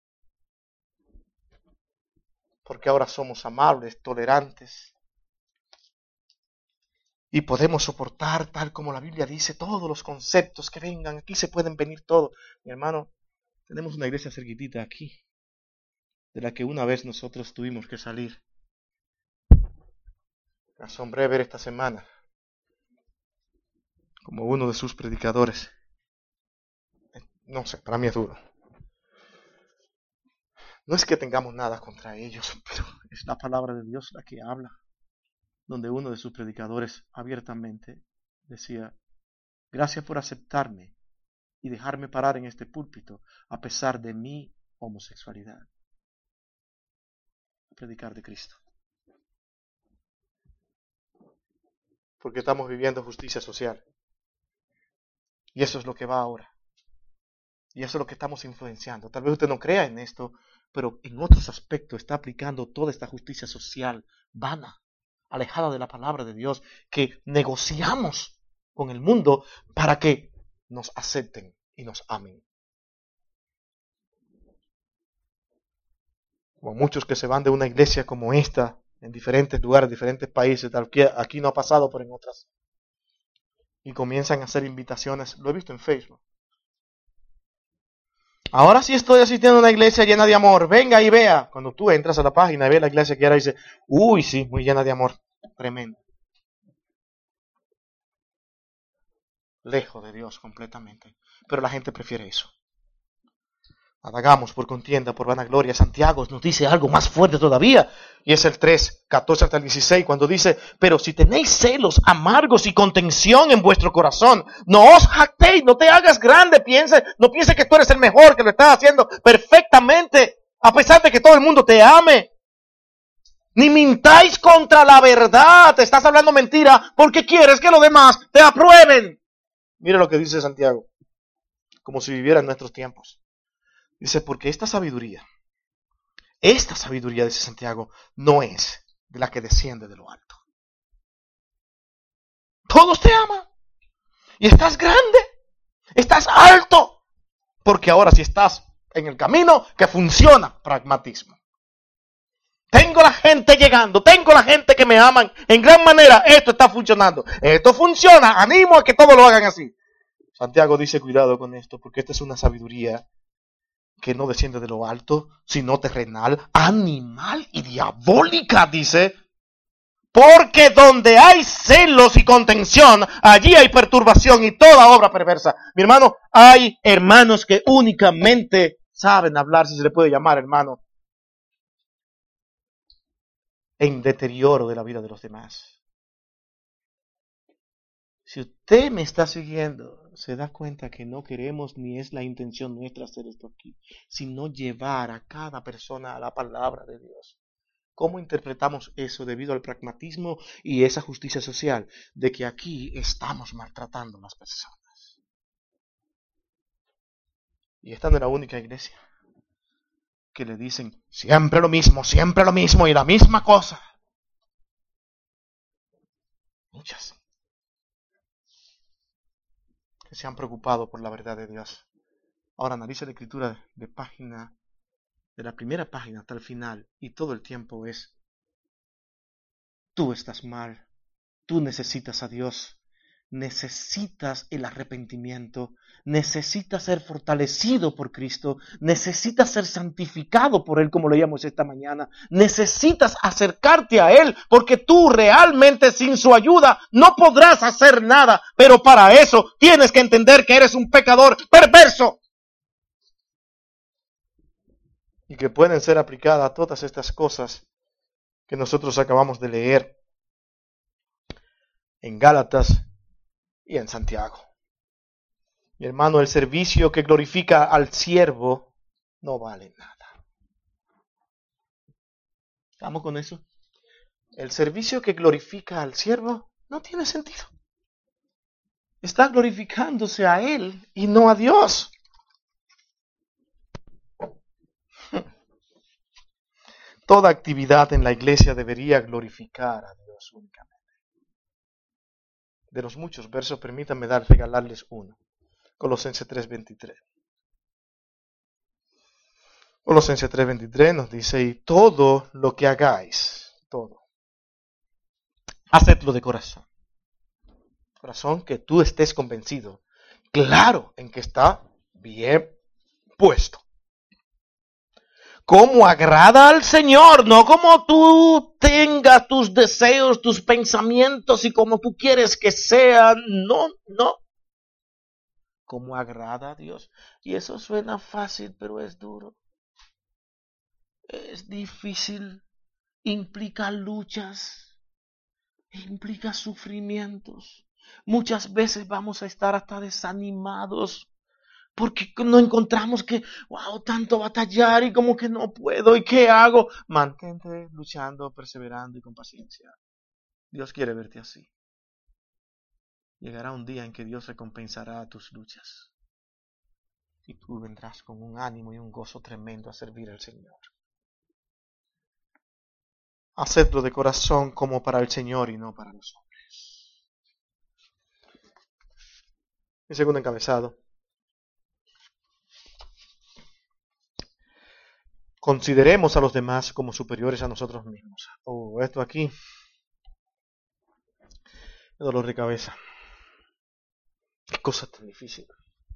Porque ahora somos amables, tolerantes y podemos soportar, tal como la Biblia dice, todos los conceptos que vengan. Aquí se pueden venir todos. Mi hermano, tenemos una iglesia cerquitita aquí, de la que una vez nosotros tuvimos que salir. Me asombré ver esta semana como uno de sus predicadores. No sé, para mí es duro. No es que tengamos nada contra ellos, pero es la palabra de Dios la que habla. Donde uno de sus predicadores abiertamente decía, gracias por aceptarme y dejarme parar en este púlpito a pesar de mi homosexualidad. Predicar de Cristo. Porque estamos viviendo justicia social. Y eso es lo que va ahora. Y eso es lo que estamos influenciando. Tal vez usted no crea en esto, pero en otros aspectos está aplicando toda esta justicia social vana, alejada de la palabra de Dios, que negociamos con el mundo para que nos acepten y nos amen. Como muchos que se van de una iglesia como esta, en diferentes lugares, diferentes países, tal que aquí no ha pasado, pero en otras, y comienzan a hacer invitaciones. Lo he visto en Facebook. Ahora sí estoy asistiendo a una iglesia llena de amor. Venga y vea. Cuando tú entras a la página y ves la iglesia que ahora dice, uy, sí, muy llena de amor. Tremendo. Lejos de Dios completamente. Pero la gente prefiere eso. Hagamos por contienda, por vanagloria. Santiago nos dice algo más fuerte todavía. Y es el tres, catorce hasta el dieciséis, cuando dice, pero si tenéis celos amargos y contención en vuestro corazón, no os jactéis, no te hagas grande, piense, no piense que tú eres el mejor, que lo estás haciendo perfectamente, a pesar de que todo el mundo te ame. Ni mintáis contra la verdad, te estás hablando mentira, porque quieres que los demás te aprueben. Mire lo que dice Santiago, como si viviera en nuestros tiempos. Dice, porque esta sabiduría, esta sabiduría, dice Santiago, no es de la que desciende de lo alto. Todos te aman. Y estás grande. Estás alto. Porque ahora sí estás en el camino que funciona, pragmatismo. Tengo la gente llegando, tengo la gente que me aman en gran manera. Esto está funcionando. Esto funciona. Animo a que todos lo hagan así. Santiago dice, cuidado con esto, porque esta es una sabiduría que no desciende de lo alto, sino terrenal, animal y diabólica, dice. Porque donde hay celos y contención, allí hay perturbación y toda obra perversa. Mi hermano, hay hermanos que únicamente saben hablar, si se le puede llamar hermano, en deterioro de la vida de los demás. Si usted me está siguiendo, se da cuenta que no queremos ni es la intención nuestra hacer esto aquí, sino llevar a cada persona a la palabra de Dios. ¿Cómo interpretamos eso debido al pragmatismo y esa justicia social de que aquí estamos maltratando a las personas? Y esta no es la única iglesia que le dicen siempre lo mismo, siempre lo mismo y la misma cosa. Muchas que se han preocupado por la verdad de Dios. Ahora analiza la escritura de página, de la primera página hasta el final, y todo el tiempo es: tú estás mal, tú necesitas a Dios, necesitas el arrepentimiento, necesitas ser fortalecido por Cristo, necesitas ser santificado por Él, como leíamos esta mañana, necesitas acercarte a Él, porque tú realmente sin su ayuda no podrás hacer nada, pero para eso tienes que entender que eres un pecador perverso. Y que pueden ser aplicadas todas estas cosas que nosotros acabamos de leer en Gálatas y en Santiago. Mi hermano, el servicio que glorifica al siervo no vale nada. ¿Estamos con eso? El servicio que glorifica al siervo no tiene sentido. Está glorificándose a él y no a Dios. Toda actividad en la iglesia debería glorificar a Dios únicamente. De los muchos versos, permítanme dar, regalarles uno. Colosenses tres veintitrés. Colosenses tres veintitrés nos dice, y todo lo que hagáis, todo, hacedlo de corazón. Corazón que tú estés convencido, claro, en que está bien puesto. Como agrada al Señor, no como tú tengas tus deseos, tus pensamientos y como tú quieres que sean, no, no. Como agrada a Dios. Y eso suena fácil, pero es duro. Es difícil, implica luchas, implica sufrimientos. Muchas veces vamos a estar hasta desanimados porque no encontramos que, wow, tanto batallar y como que no puedo y qué hago. Mantente luchando, perseverando y con paciencia. Dios quiere verte así. Llegará un día en que Dios recompensará tus luchas y tú vendrás con un ánimo y un gozo tremendo a servir al Señor. Hacedlo de corazón como para el Señor y no para los hombres. Mi segundo encabezado. Consideremos a los demás como superiores a nosotros mismos. Oh, esto aquí, dolor de cabeza. Qué cosa tan difícil.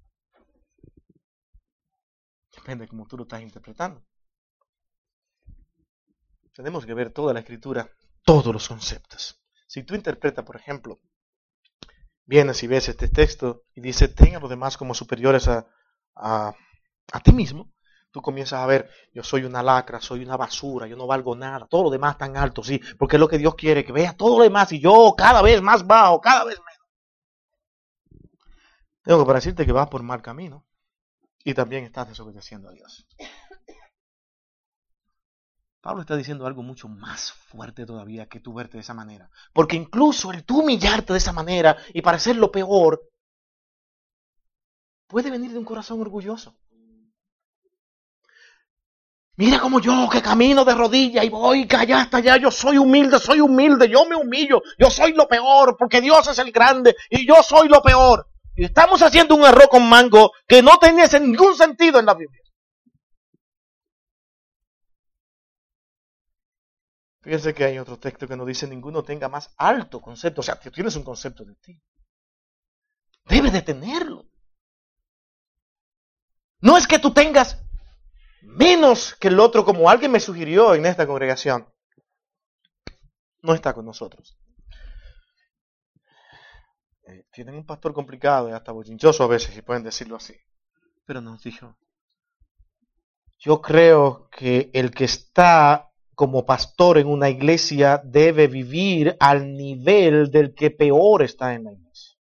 Depende de cómo tú lo estás interpretando. Tenemos que ver toda la escritura, todos los conceptos. Si tú interpretas, por ejemplo, vienes y ves este texto y dice, ten a los demás como superiores a, a, a ti mismo, tú comienzas a ver, yo soy una lacra, soy una basura, yo no valgo nada, todo lo demás tan alto, sí, porque es lo que Dios quiere, que vea todo lo demás y yo cada vez más bajo, cada vez menos. Tengo que para decirte que vas por mal camino y también estás desobedeciendo a Dios. Pablo está diciendo algo mucho más fuerte todavía que tú verte de esa manera. Porque incluso el tú humillarte de esa manera y parecer lo peor, puede venir de un corazón orgulloso. Mira como yo que camino de rodillas y voy que allá hasta allá, yo soy humilde, soy humilde, yo me humillo, yo soy lo peor porque Dios es el grande y yo soy lo peor. Y estamos haciendo un arroz con mango que no tenía ningún sentido en la Biblia. Fíjense que hay otro texto que nos dice: ninguno tenga más alto concepto. O sea, tú tienes un concepto de ti. Debes de tenerlo. No es que tú tengas menos que el otro, como alguien me sugirió en esta congregación. No está con nosotros. Eh, tienen un pastor complicado y hasta bochinchoso a veces, si pueden decirlo así. Pero nos dijo: yo creo que el que está como pastor en una iglesia debe vivir al nivel del que peor está en la iglesia.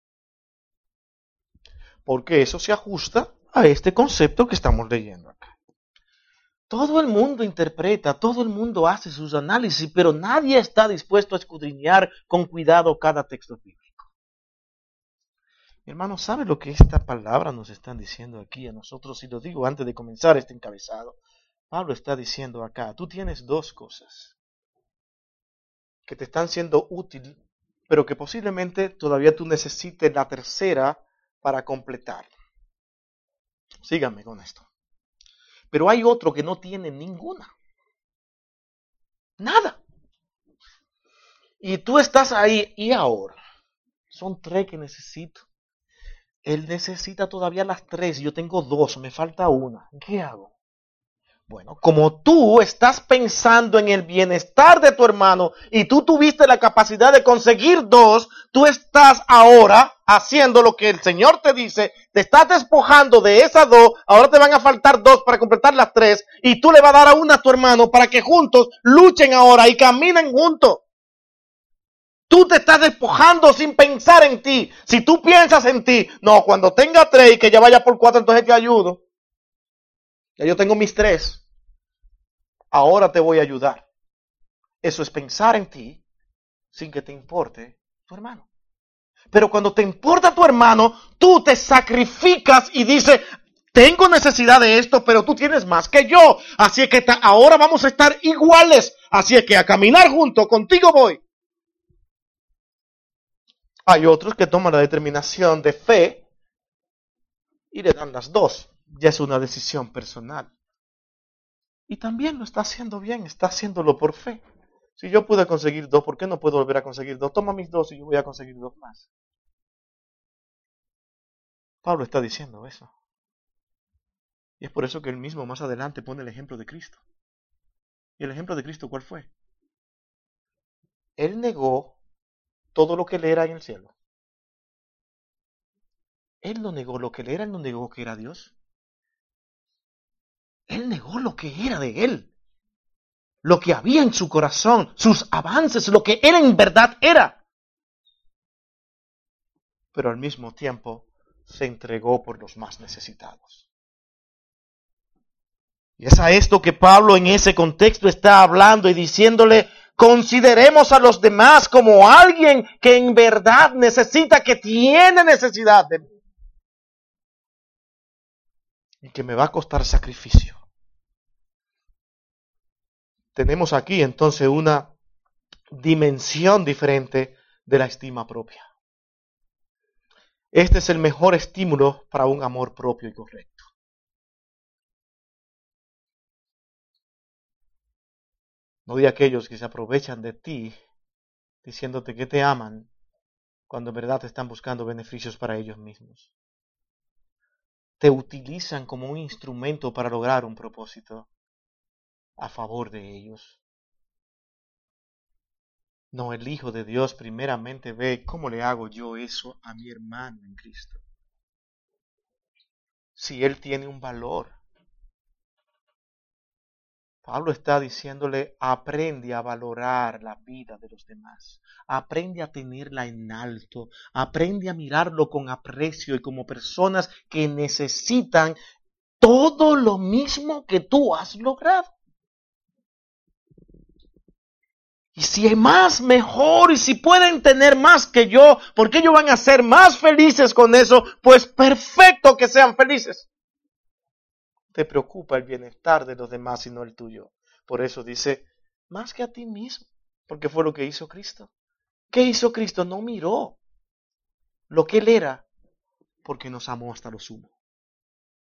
Porque eso se ajusta a este concepto que estamos leyendo acá. Todo el mundo interpreta, todo el mundo hace sus análisis, pero nadie está dispuesto a escudriñar con cuidado cada texto bíblico. Mi hermano, ¿sabe lo que esta palabra nos están diciendo aquí a nosotros? Y lo digo antes de comenzar este encabezado. Pablo está diciendo acá: tú tienes dos cosas que te están siendo útiles, pero que posiblemente todavía tú necesites la tercera para completar. Síganme con esto. Pero hay otro que no tiene ninguna. Nada. Y tú estás ahí, y ahora son tres que necesito. Él necesita todavía las tres, yo tengo dos, me falta una. ¿Qué hago? Bueno, como tú estás pensando en el bienestar de tu hermano y tú tuviste la capacidad de conseguir dos, tú estás ahora haciendo lo que el Señor te dice, te estás despojando de esas dos, ahora te van a faltar dos para completar las tres y tú le vas a dar a una a tu hermano para que juntos luchen ahora y caminen juntos. Tú te estás despojando sin pensar en ti. Si tú piensas en ti, no, cuando tenga tres y que ya vaya por cuatro, entonces te ayudo. Ya yo tengo mis tres. Ahora te voy a ayudar. Eso es pensar en ti sin que te importe tu hermano. Pero cuando te importa tu hermano, tú te sacrificas y dices: tengo necesidad de esto, pero tú tienes más que yo. Así es que ta- ahora vamos a estar iguales. Así es que a caminar juntos, contigo voy. Hay otros que toman la determinación de fe y le dan las dos. Ya es una decisión personal. Y también lo está haciendo bien, está haciéndolo por fe. Si yo pude conseguir dos, ¿por qué no puedo volver a conseguir dos? Toma mis dos y yo voy a conseguir dos más. Pablo está diciendo eso. Y es por eso que él mismo más adelante pone el ejemplo de Cristo. ¿Y el ejemplo de Cristo cuál fue? Él negó todo lo que él era en el cielo. Él no negó lo que él era, él no negó que era Dios. Él negó lo que era de él. Lo que había en su corazón, sus avances, lo que él en verdad era. Pero al mismo tiempo se entregó por los más necesitados. Y es a esto que Pablo en ese contexto está hablando y diciéndole: consideremos a los demás como alguien que en verdad necesita, que tiene necesidad de mí. Y que me va a costar sacrificio. Tenemos aquí entonces una dimensión diferente de la estima propia. Este es el mejor estímulo para un amor propio y correcto. No de aquellos que se aprovechan de ti diciéndote que te aman cuando en verdad están buscando beneficios para ellos mismos. Te utilizan como un instrumento para lograr un propósito a favor de ellos. No, el Hijo de Dios primeramente ve cómo le hago yo eso a mi hermano en Cristo. Si él tiene un valor. Pablo está diciéndole: aprende a valorar la vida de los demás. Aprende a tenerla en alto. Aprende a mirarlo con aprecio y como personas que necesitan todo lo mismo que tú has logrado. Y si hay más, mejor. Y si pueden tener más que yo, porque ellos van a ser más felices con eso, pues perfecto que sean felices. Te preocupa el bienestar de los demás y no el tuyo. Por eso dice: más que a ti mismo, porque fue lo que hizo Cristo. ¿Qué hizo Cristo? No miró lo que él era, porque nos amó hasta lo sumo.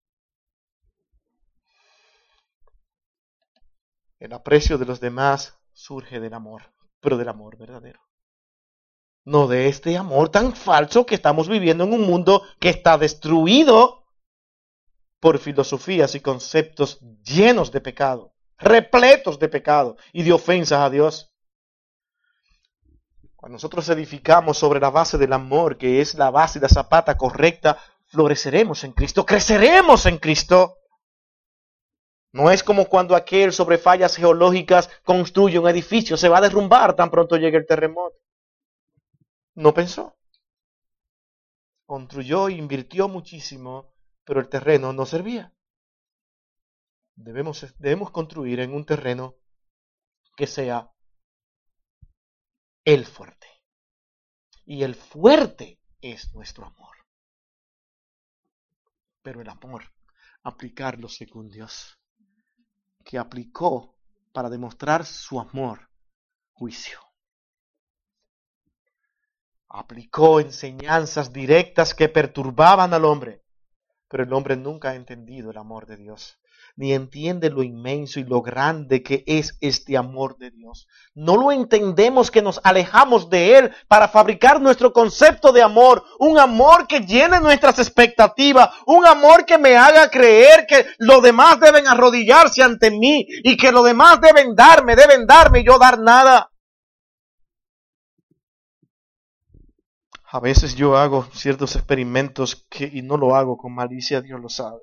El aprecio de los demás surge del amor, pero del amor verdadero. No de este amor tan falso que estamos viviendo en un mundo que está destruido por filosofías y conceptos llenos de pecado, repletos de pecado y de ofensas a Dios. Cuando nosotros edificamos sobre la base del amor, que es la base de la zapata correcta, floreceremos en Cristo, creceremos en Cristo. No es como cuando aquel sobre fallas geológicas construye un edificio, se va a derrumbar tan pronto llegue el terremoto. No pensó. Construyó, invirtió muchísimo, pero el terreno no servía. Debemos, debemos construir en un terreno que sea el fuerte. Y el fuerte es nuestro amor. Pero el amor, aplicarlo según Dios, que aplicó para demostrar su amor, juicio. Aplicó enseñanzas directas que perturbaban al hombre, pero el hombre nunca ha entendido el amor de Dios, ni entiende lo inmenso y lo grande que es este amor de Dios. No lo entendemos, que nos alejamos de Él para fabricar nuestro concepto de amor, un amor que llene nuestras expectativas, un amor que me haga creer que los demás deben arrodillarse ante mí y que los demás deben darme, deben darme y yo dar nada. A veces yo hago ciertos experimentos que, y no lo hago con malicia, Dios lo sabe.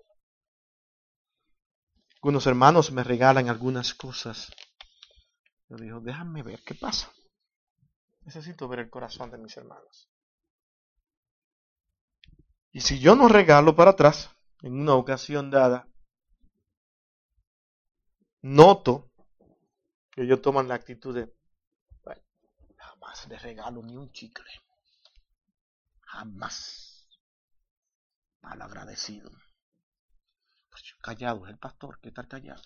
Algunos hermanos me regalan algunas cosas. Yo digo, déjame ver qué pasa. Necesito ver el corazón de mis hermanos. Y si yo no regalo para atrás, en una ocasión dada, noto que ellos toman la actitud de, bueno, jamás les regalo ni un chicle. Jamás. Mal agradecido. Pues callado es el pastor, que estar callado.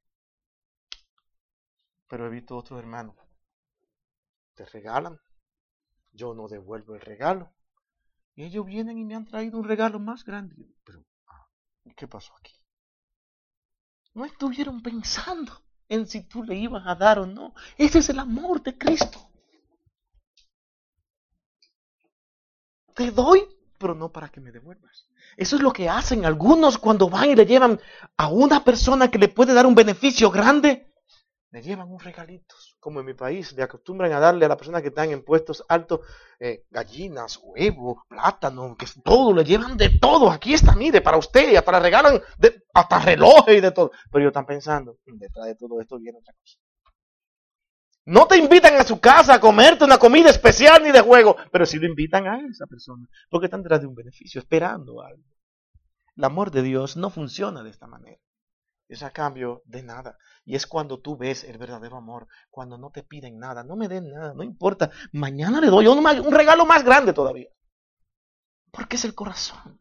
Pero he visto otros hermanos. Te regalan. Yo no devuelvo el regalo. Y ellos vienen y me han traído un regalo más grande. Pero, ¿qué pasó aquí? No estuvieron pensando en si tú le ibas a dar o no. Ese es el amor de Cristo. Te doy, pero no para que me devuelvas. Eso es lo que hacen algunos cuando van y le llevan a una persona que le puede dar un beneficio grande. Le llevan un regalito. Como en mi país, le acostumbran a darle a las personas que están en puestos altos eh, gallinas, huevos, plátano, que es todo, le llevan de todo. Aquí está, mire, para usted, y hasta le regalan de, hasta relojes y de todo. Pero ellos están pensando, detrás de todo esto viene otra cosa. No te invitan a su casa a comerte una comida especial ni de juego, pero sí lo invitan a esa persona, porque están detrás de un beneficio, esperando algo. El amor de Dios no funciona de esta manera. Es a cambio de nada. Y es cuando tú ves el verdadero amor, cuando no te piden nada, no me den nada, no importa. Mañana le doy un, un regalo más grande todavía. Porque es el corazón.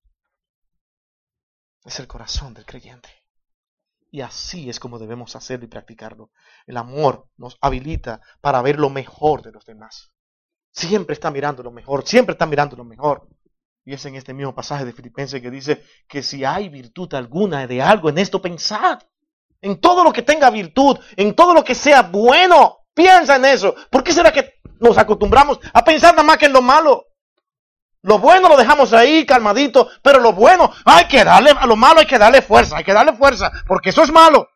Es el corazón del creyente. Y así es como debemos hacerlo y practicarlo. El amor nos habilita para ver lo mejor de los demás. Siempre está mirando lo mejor, siempre está mirando lo mejor. Y es en este mismo pasaje de Filipenses que dice que si hay virtud alguna de algo en esto, pensad. En todo lo que tenga virtud, en todo lo que sea bueno, piensa en eso. ¿Por qué será que nos acostumbramos a pensar nada más que en lo malo? Lo bueno lo dejamos ahí calmadito, pero lo bueno, hay que darle, a lo malo hay que darle fuerza, hay que darle fuerza, porque eso es malo.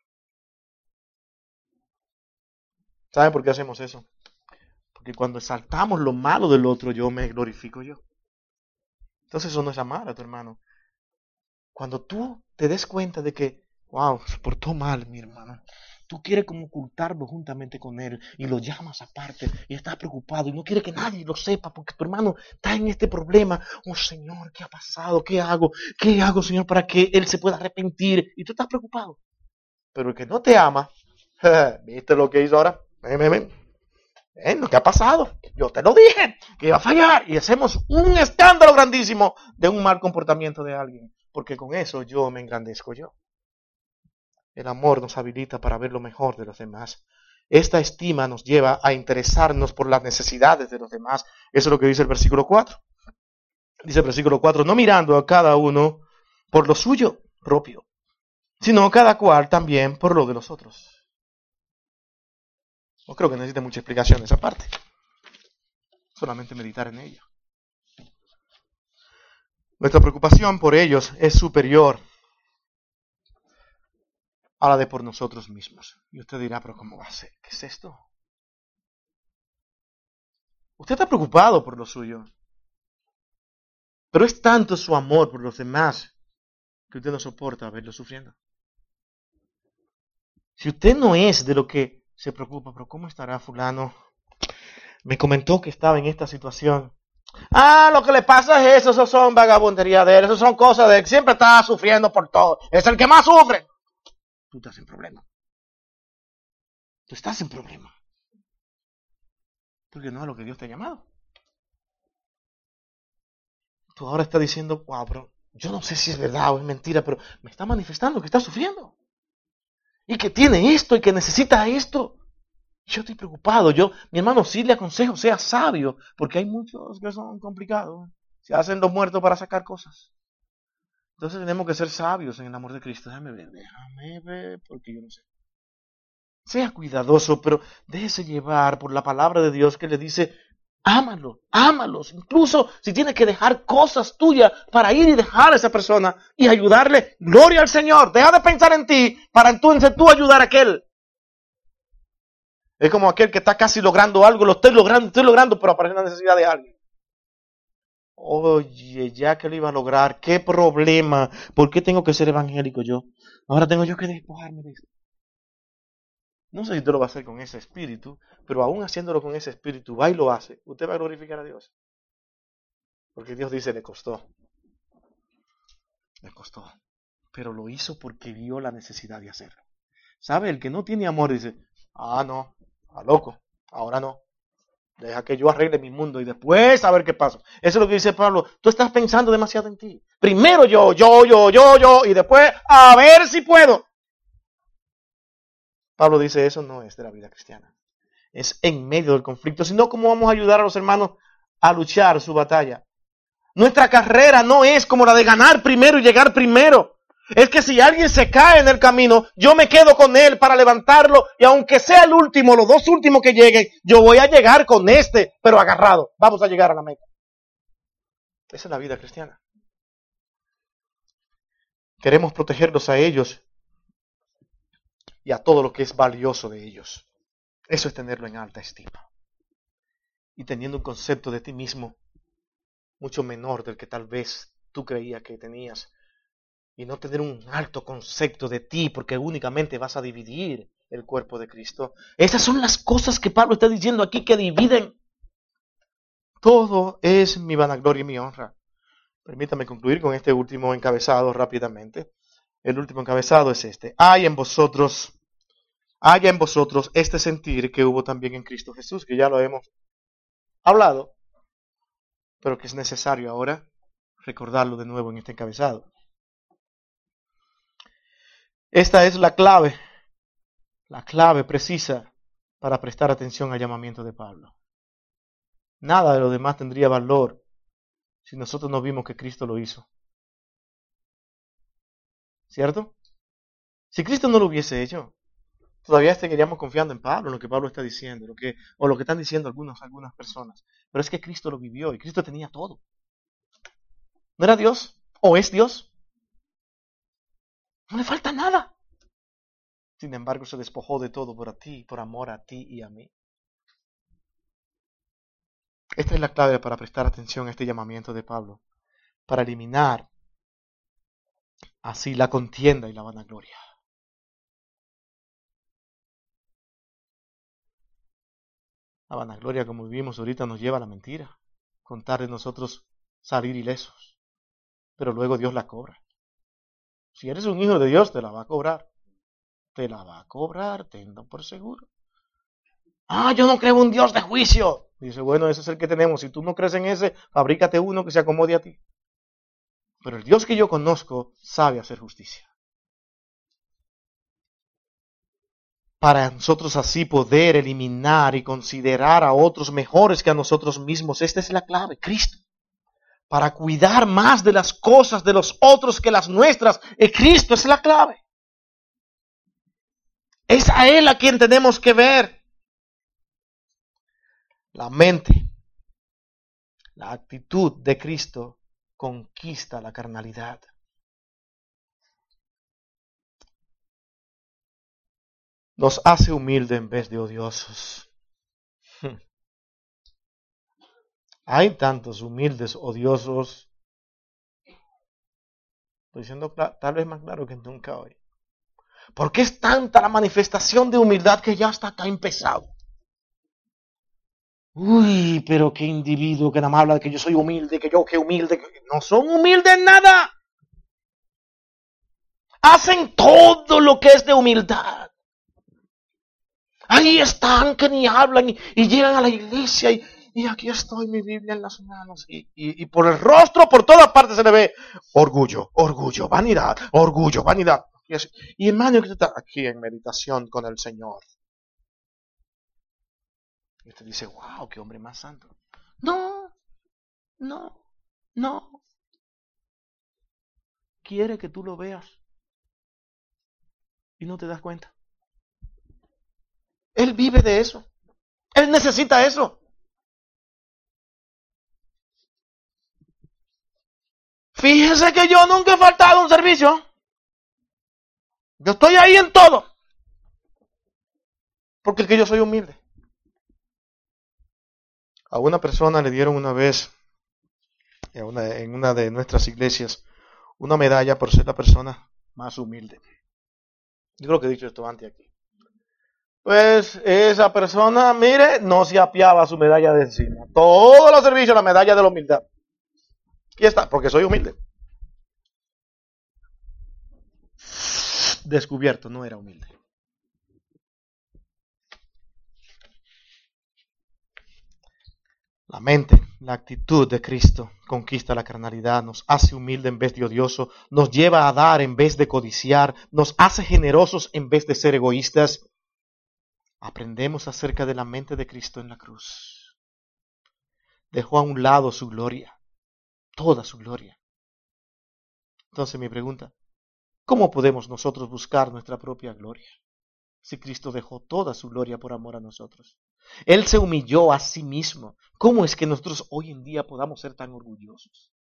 ¿Saben por qué hacemos eso? Porque cuando exaltamos lo malo del otro, yo me glorifico yo. Entonces eso no es amar a tu hermano. Cuando tú te des cuenta de que, wow, se portó mal mi hermano, tú quieres como ocultarlo juntamente con él y lo llamas aparte y estás preocupado y no quieres que nadie lo sepa porque tu hermano está en este problema. Oh Señor, ¿qué ha pasado? ¿Qué hago? ¿Qué hago, Señor, para que él se pueda arrepentir? Y tú estás preocupado. Pero el que no te ama, ¿viste lo que hizo ahora? Ven, ven, ven. ¿Eh? Lo que ha pasado, yo te lo dije, que iba a fallar, y hacemos un escándalo grandísimo de un mal comportamiento de alguien, porque con eso yo me engrandezco yo. El amor nos habilita para ver lo mejor de los demás. Esta estima nos lleva a interesarnos por las necesidades de los demás. Eso es lo que dice el versículo cuatro. Dice el versículo cuatro, no mirando a cada uno por lo suyo propio, sino cada cual también por lo de los otros. No creo que necesite mucha explicación de esa parte. Solamente meditar en ella. Nuestra preocupación por ellos es superior a la de por nosotros mismos. Y usted dirá, pero ¿cómo va a ser? ¿Qué es esto? Usted está preocupado por lo suyo. Pero es tanto su amor por los demás que usted no soporta verlo sufriendo. Si usted no es de lo que se preocupa, pero ¿cómo estará fulano? Me comentó que estaba en esta situación. Ah, lo que le pasa es eso, eso son vagabundería de él, eso son cosas de él, siempre está sufriendo por todo, es el que más sufre. Tú estás en problema. Tú estás en problema. Porque no es lo que Dios te ha llamado. Tú ahora estás diciendo, wow, pero yo no sé si es verdad o es mentira, pero me está manifestando que está sufriendo. Y que tiene esto y que necesita esto. Yo estoy preocupado. Yo, mi hermano, sí le aconsejo, sea sabio, porque hay muchos que son complicados. Se hacen los muertos para sacar cosas. Entonces tenemos que ser sabios en el amor de Cristo. Déjame ver, déjame ver, porque yo no sé. Sea cuidadoso, pero déjese llevar por la palabra de Dios que le dice, ámalo, ámalos. Incluso si tienes que dejar cosas tuyas para ir y dejar a esa persona y ayudarle, gloria al Señor. Deja de pensar en ti para entonces tú ayudar a aquel. Es como aquel que está casi logrando algo, lo estoy logrando, estoy logrando, pero aparece la necesidad de alguien. Oye, ya que lo iba a lograr, qué problema. ¿Por qué tengo que ser evangélico yo? Ahora tengo yo que despojarme de esto. No sé si usted lo va a hacer con ese espíritu, pero aún haciéndolo con ese espíritu, va y lo hace. Usted va a glorificar a Dios. Porque Dios dice, le costó. Le costó. Pero lo hizo porque vio la necesidad de hacerlo. ¿Sabe? El que no tiene amor dice, ah, no, a loco, ahora no. Deja que yo arregle mi mundo y después a ver qué pasa. Eso es lo que dice Pablo. Tú estás pensando demasiado en ti. Primero yo, yo, yo, yo, yo, y después a ver si puedo. Pablo dice, eso no es de la vida cristiana. Es en medio del conflicto. Si no, ¿cómo vamos a ayudar a los hermanos a luchar su batalla? Nuestra carrera no es como la de ganar primero y llegar primero. Es que si alguien se cae en el camino, yo me quedo con él para levantarlo y aunque sea el último, los dos últimos que lleguen, yo voy a llegar con este, pero agarrado. Vamos a llegar a la meta. Esa es la vida cristiana. Queremos protegerlos a ellos y a todo lo que es valioso de ellos. Eso es tenerlo en alta estima. Y teniendo un concepto de ti mismo mucho menor del que tal vez tú creías que tenías. Y no tener un alto concepto de ti porque únicamente vas a dividir el cuerpo de Cristo. Esas son las cosas que Pablo está diciendo aquí que dividen. Todo es mi vanagloria y mi honra. Permítame concluir con este último encabezado rápidamente. El último encabezado es este. Hay en vosotros, haya en vosotros este sentir que hubo también en Cristo Jesús, que ya lo hemos hablado, pero que es necesario ahora recordarlo de nuevo en este encabezado. Esta es la clave, la clave precisa para prestar atención al llamamiento de Pablo. Nada de lo demás tendría valor si nosotros no vimos que Cristo lo hizo. ¿Cierto? Si Cristo no lo hubiese hecho, todavía seguiríamos confiando en Pablo, en lo que Pablo está diciendo, lo que, o lo que están diciendo algunos, algunas personas. Pero es que Cristo lo vivió y Cristo tenía todo. ¿No era Dios? ¿O es Dios? No le falta nada. Sin embargo, se despojó de todo por a ti, por amor a ti y a mí. Esta es la clave para prestar atención a este llamamiento de Pablo, para eliminar así la contienda y la vanagloria. La vanagloria, como vivimos ahorita, nos lleva a la mentira, contar de nosotros salir ilesos, pero luego Dios la cobra. Si eres un hijo de Dios, te la va a cobrar. Te la va a cobrar, tenlo por seguro. Ah, yo no creo en un Dios de juicio. Dice, bueno, ese es el que tenemos. Si tú no crees en ese, fabrícate uno que se acomode a ti. Pero el Dios que yo conozco sabe hacer justicia. Para nosotros así poder eliminar y considerar a otros mejores que a nosotros mismos. Esta es la clave, Cristo. Para cuidar más de las cosas de los otros que las nuestras. Y Cristo es la clave. Es a Él a quien tenemos que ver. La mente, la actitud de Cristo conquista la carnalidad. Nos hace humildes en vez de odiosos. Hay tantos humildes, odiosos. Estoy diciendo tal vez más claro que nunca hoy. Porque es tanta la manifestación de humildad que ya está tan pesado. Uy, pero qué individuo que nada más habla de que yo soy humilde, que yo que humilde. Que no son humildes en nada. Hacen todo lo que es de humildad. Ahí están que ni hablan y, y llegan a la iglesia y, y aquí estoy, mi Biblia en las manos. Y, y, y por el rostro, por todas partes se le ve orgullo, orgullo, vanidad, orgullo, vanidad. Y, es, y hermano, que está aquí en meditación con el Señor. Y usted dice, wow, qué hombre más santo. No, no, no. Quiere que tú lo veas y no te das cuenta. Él vive de eso. Él necesita eso. Fíjese que yo nunca he faltado a un servicio. Yo estoy ahí en todo. Porque es que yo soy humilde. A una persona le dieron una vez, en una, en una de nuestras iglesias, una medalla por ser la persona más humilde. Yo creo que he dicho esto antes aquí. Pues esa persona, mire, no se apiaba su medalla de encima. Todos los servicios, la medalla de la humildad. Aquí está, porque soy humilde. Descubierto, no era humilde. La mente, la actitud de Cristo conquista la carnalidad, nos hace humilde en vez de odioso, nos lleva a dar en vez de codiciar, nos hace generosos en vez de ser egoístas. Aprendemos acerca de la mente de Cristo en la cruz. Dejó a un lado su gloria, toda su gloria. Entonces mi pregunta, ¿cómo podemos nosotros buscar nuestra propia gloria? Si Cristo dejó toda su gloria por amor a nosotros. Él se humilló a sí mismo. ¿Cómo es que nosotros hoy en día podamos ser tan orgullosos?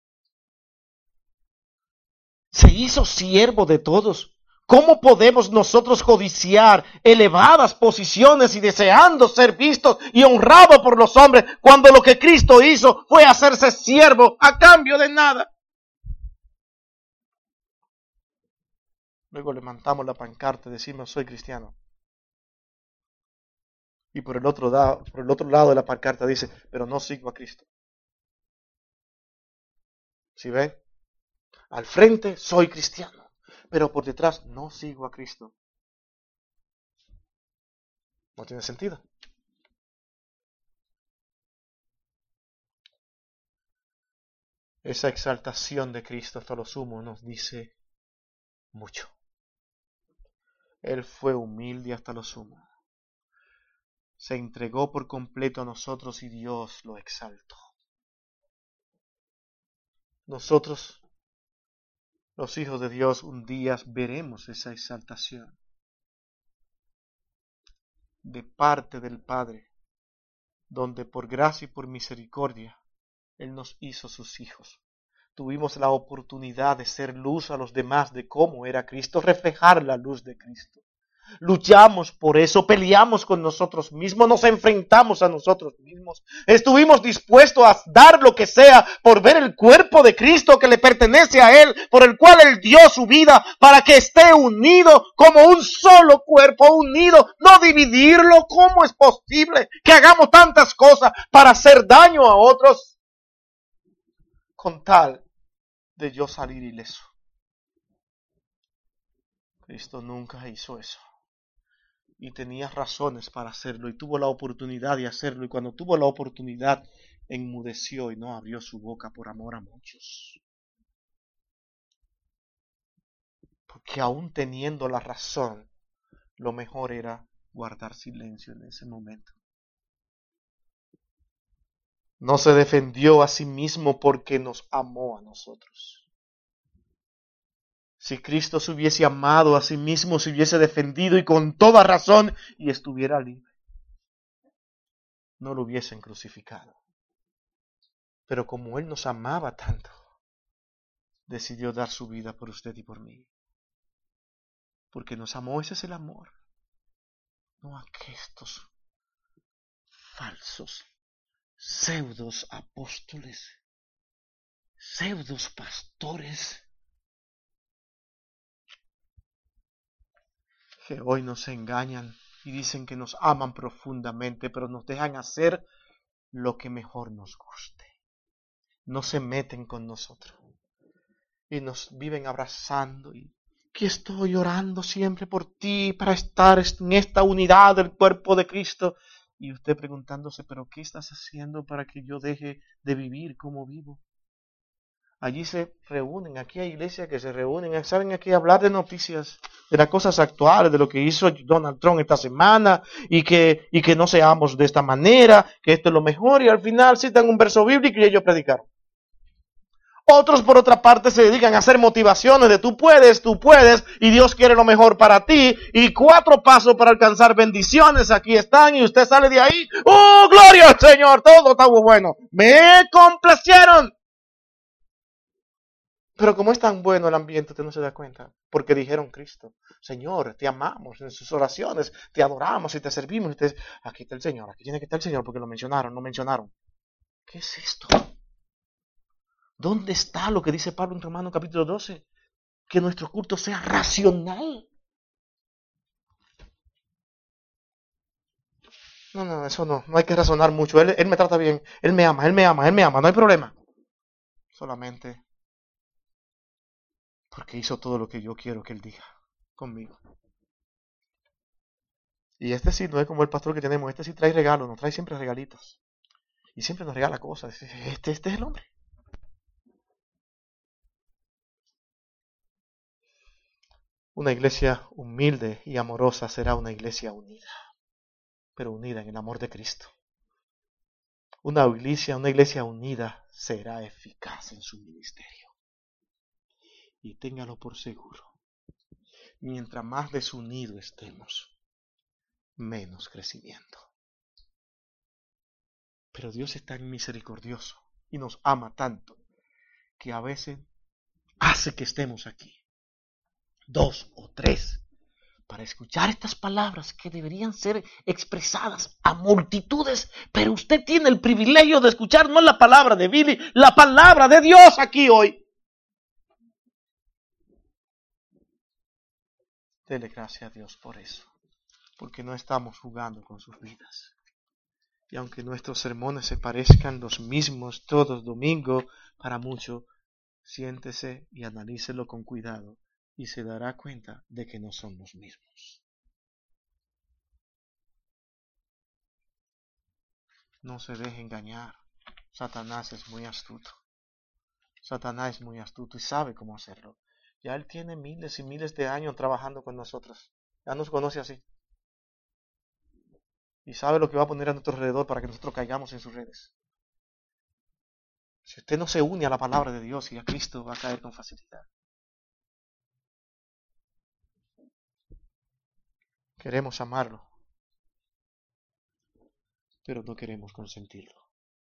Se hizo siervo de todos. ¿Cómo podemos nosotros codiciar elevadas posiciones y deseando ser vistos y honrados por los hombres cuando lo que Cristo hizo fue hacerse siervo a cambio de nada? Luego levantamos la pancarta y decimos, soy cristiano. Y por el otro lado, por el otro lado de la pancarta dice, pero no sigo a Cristo. ¿Sí ven? Al frente soy cristiano, pero por detrás no sigo a Cristo. No tiene sentido. Esa exaltación de Cristo hasta lo sumo nos dice mucho. Él fue humilde hasta lo sumo. Se entregó por completo a nosotros y Dios lo exaltó. Nosotros, los hijos de Dios, un día veremos esa exaltación de parte del Padre, donde por gracia y por misericordia Él nos hizo sus hijos. Tuvimos la oportunidad de ser luz a los demás de cómo era Cristo, reflejar la luz de Cristo. Luchamos por eso, peleamos con nosotros mismos, nos enfrentamos a nosotros mismos. Estuvimos dispuestos a dar lo que sea por ver el cuerpo de Cristo que le pertenece a Él, por el cual Él dio su vida, para que esté unido como un solo cuerpo, unido, no dividirlo. ¿Cómo es posible que hagamos tantas cosas para hacer daño a otros con tal de yo salir ileso? Cristo nunca hizo eso. Y tenía razones para hacerlo y tuvo la oportunidad de hacerlo. Y cuando tuvo la oportunidad, enmudeció y no abrió su boca por amor a muchos. Porque aún teniendo la razón, lo mejor era guardar silencio en ese momento. No se defendió a sí mismo porque nos amó a nosotros. Si Cristo se hubiese amado a sí mismo, se hubiese defendido y con toda razón y estuviera libre. no lo hubiesen crucificado. Pero como Él nos amaba tanto, decidió dar su vida por usted y por mí. Porque nos amó, ese es el amor. No a que estos falsos, pseudos apóstoles, pseudos pastores, que hoy nos engañan y dicen que nos aman profundamente, pero nos dejan hacer lo que mejor nos guste. No se meten con nosotros y nos viven abrazando y que estoy orando siempre por ti para estar en esta unidad del cuerpo de Cristo. Y usted preguntándose, pero ¿qué estás haciendo para que yo deje de vivir como vivo? Allí se reúnen, aquí hay iglesias que se reúnen, saben aquí hablar de noticias, de las cosas actuales, de lo que hizo Donald Trump esta semana, y que, y que no seamos de esta manera, que esto es lo mejor, y al final citan un verso bíblico y ellos predicaron. Otros, por otra parte, se dedican a hacer motivaciones de tú puedes, tú puedes, y Dios quiere lo mejor para ti, y cuatro pasos para alcanzar bendiciones aquí están, y usted sale de ahí, ¡oh, gloria al Señor! Todo está bueno, me complacieron. Pero como es tan bueno el ambiente, usted no se da cuenta. Porque dijeron Cristo, Señor, te amamos en sus oraciones, te adoramos y te servimos. Y te... Aquí está el Señor, aquí tiene que estar el Señor porque lo mencionaron, no mencionaron. ¿Qué es esto? ¿Dónde está lo que dice Pablo en Romanos capítulo doce? Que nuestro culto sea racional. No, no, eso no, no hay que razonar mucho. Él, él me trata bien, Él me ama, Él me ama, Él me ama, no hay problema. Solamente porque hizo todo lo que yo quiero que Él diga conmigo. Y este sí no es como el pastor que tenemos, este sí trae regalos, nos trae siempre regalitos. Y siempre nos regala cosas. Este, este es el hombre. Una iglesia humilde y amorosa será una iglesia unida, pero unida en el amor de Cristo. Una iglesia, una iglesia unida será eficaz en su ministerio. Y téngalo por seguro, mientras más desunidos estemos, menos crecimiento. Pero Dios es tan misericordioso y nos ama tanto que a veces hace que estemos aquí, dos o tres, para escuchar estas palabras que deberían ser expresadas a multitudes, pero usted tiene el privilegio de escuchar no la palabra de Billy, la palabra de Dios aquí hoy. Dele gracias a Dios por eso, porque no estamos jugando con sus vidas. Y aunque nuestros sermones se parezcan los mismos todos domingo, para muchos, siéntese y analícelo con cuidado y se dará cuenta de que no son los mismos. No se deje engañar. Satanás es muy astuto. Satanás es muy astuto y sabe cómo hacerlo. Ya él tiene miles y miles de años trabajando con nosotros. Ya nos conoce así. Y sabe lo que va a poner a nuestro alrededor para que nosotros caigamos en sus redes. Si usted no se une a la palabra de Dios y a Cristo, va a caer con facilidad. Queremos amarlo, pero no queremos consentirlo.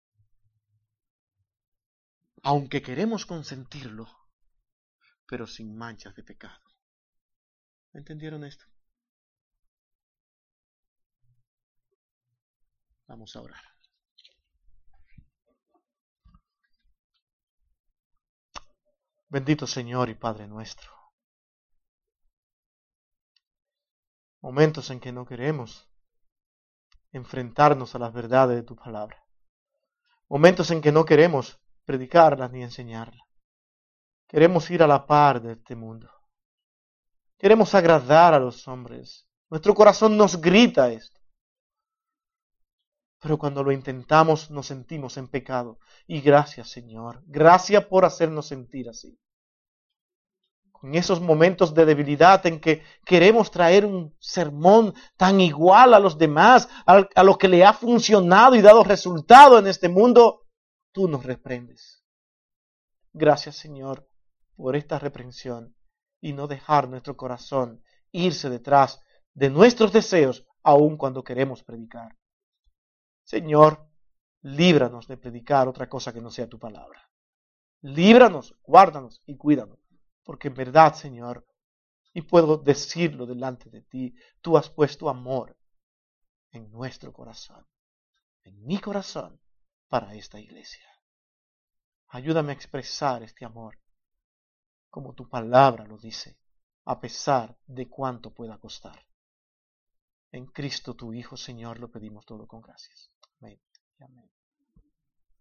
Aunque queremos consentirlo, pero sin manchas de pecado. ¿Entendieron esto? Vamos a orar. Bendito Señor y Padre nuestro. Momentos en que no queremos enfrentarnos a las verdades de tu palabra. Momentos en que no queremos predicarlas ni enseñarlas. Queremos ir a la par de este mundo. Queremos agradar a los hombres. Nuestro corazón nos grita esto. Pero cuando lo intentamos nos sentimos en pecado. Y gracias, Señor. Gracias por hacernos sentir así. En esos momentos de debilidad en que queremos traer un sermón tan igual a los demás, a, a lo que le ha funcionado y dado resultado en este mundo, tú nos reprendes. Gracias, Señor, por esta reprensión y no dejar nuestro corazón irse detrás de nuestros deseos, aun cuando queremos predicar. Señor, líbranos de predicar otra cosa que no sea tu palabra. Líbranos, guárdanos y cuídanos. Porque en verdad, Señor, y puedo decirlo delante de ti, tú has puesto amor en nuestro corazón, en mi corazón, para esta iglesia. Ayúdame a expresar este amor como tu palabra lo dice, a pesar de cuánto pueda costar. En Cristo tu Hijo, Señor, lo pedimos todo con gracias. Amén.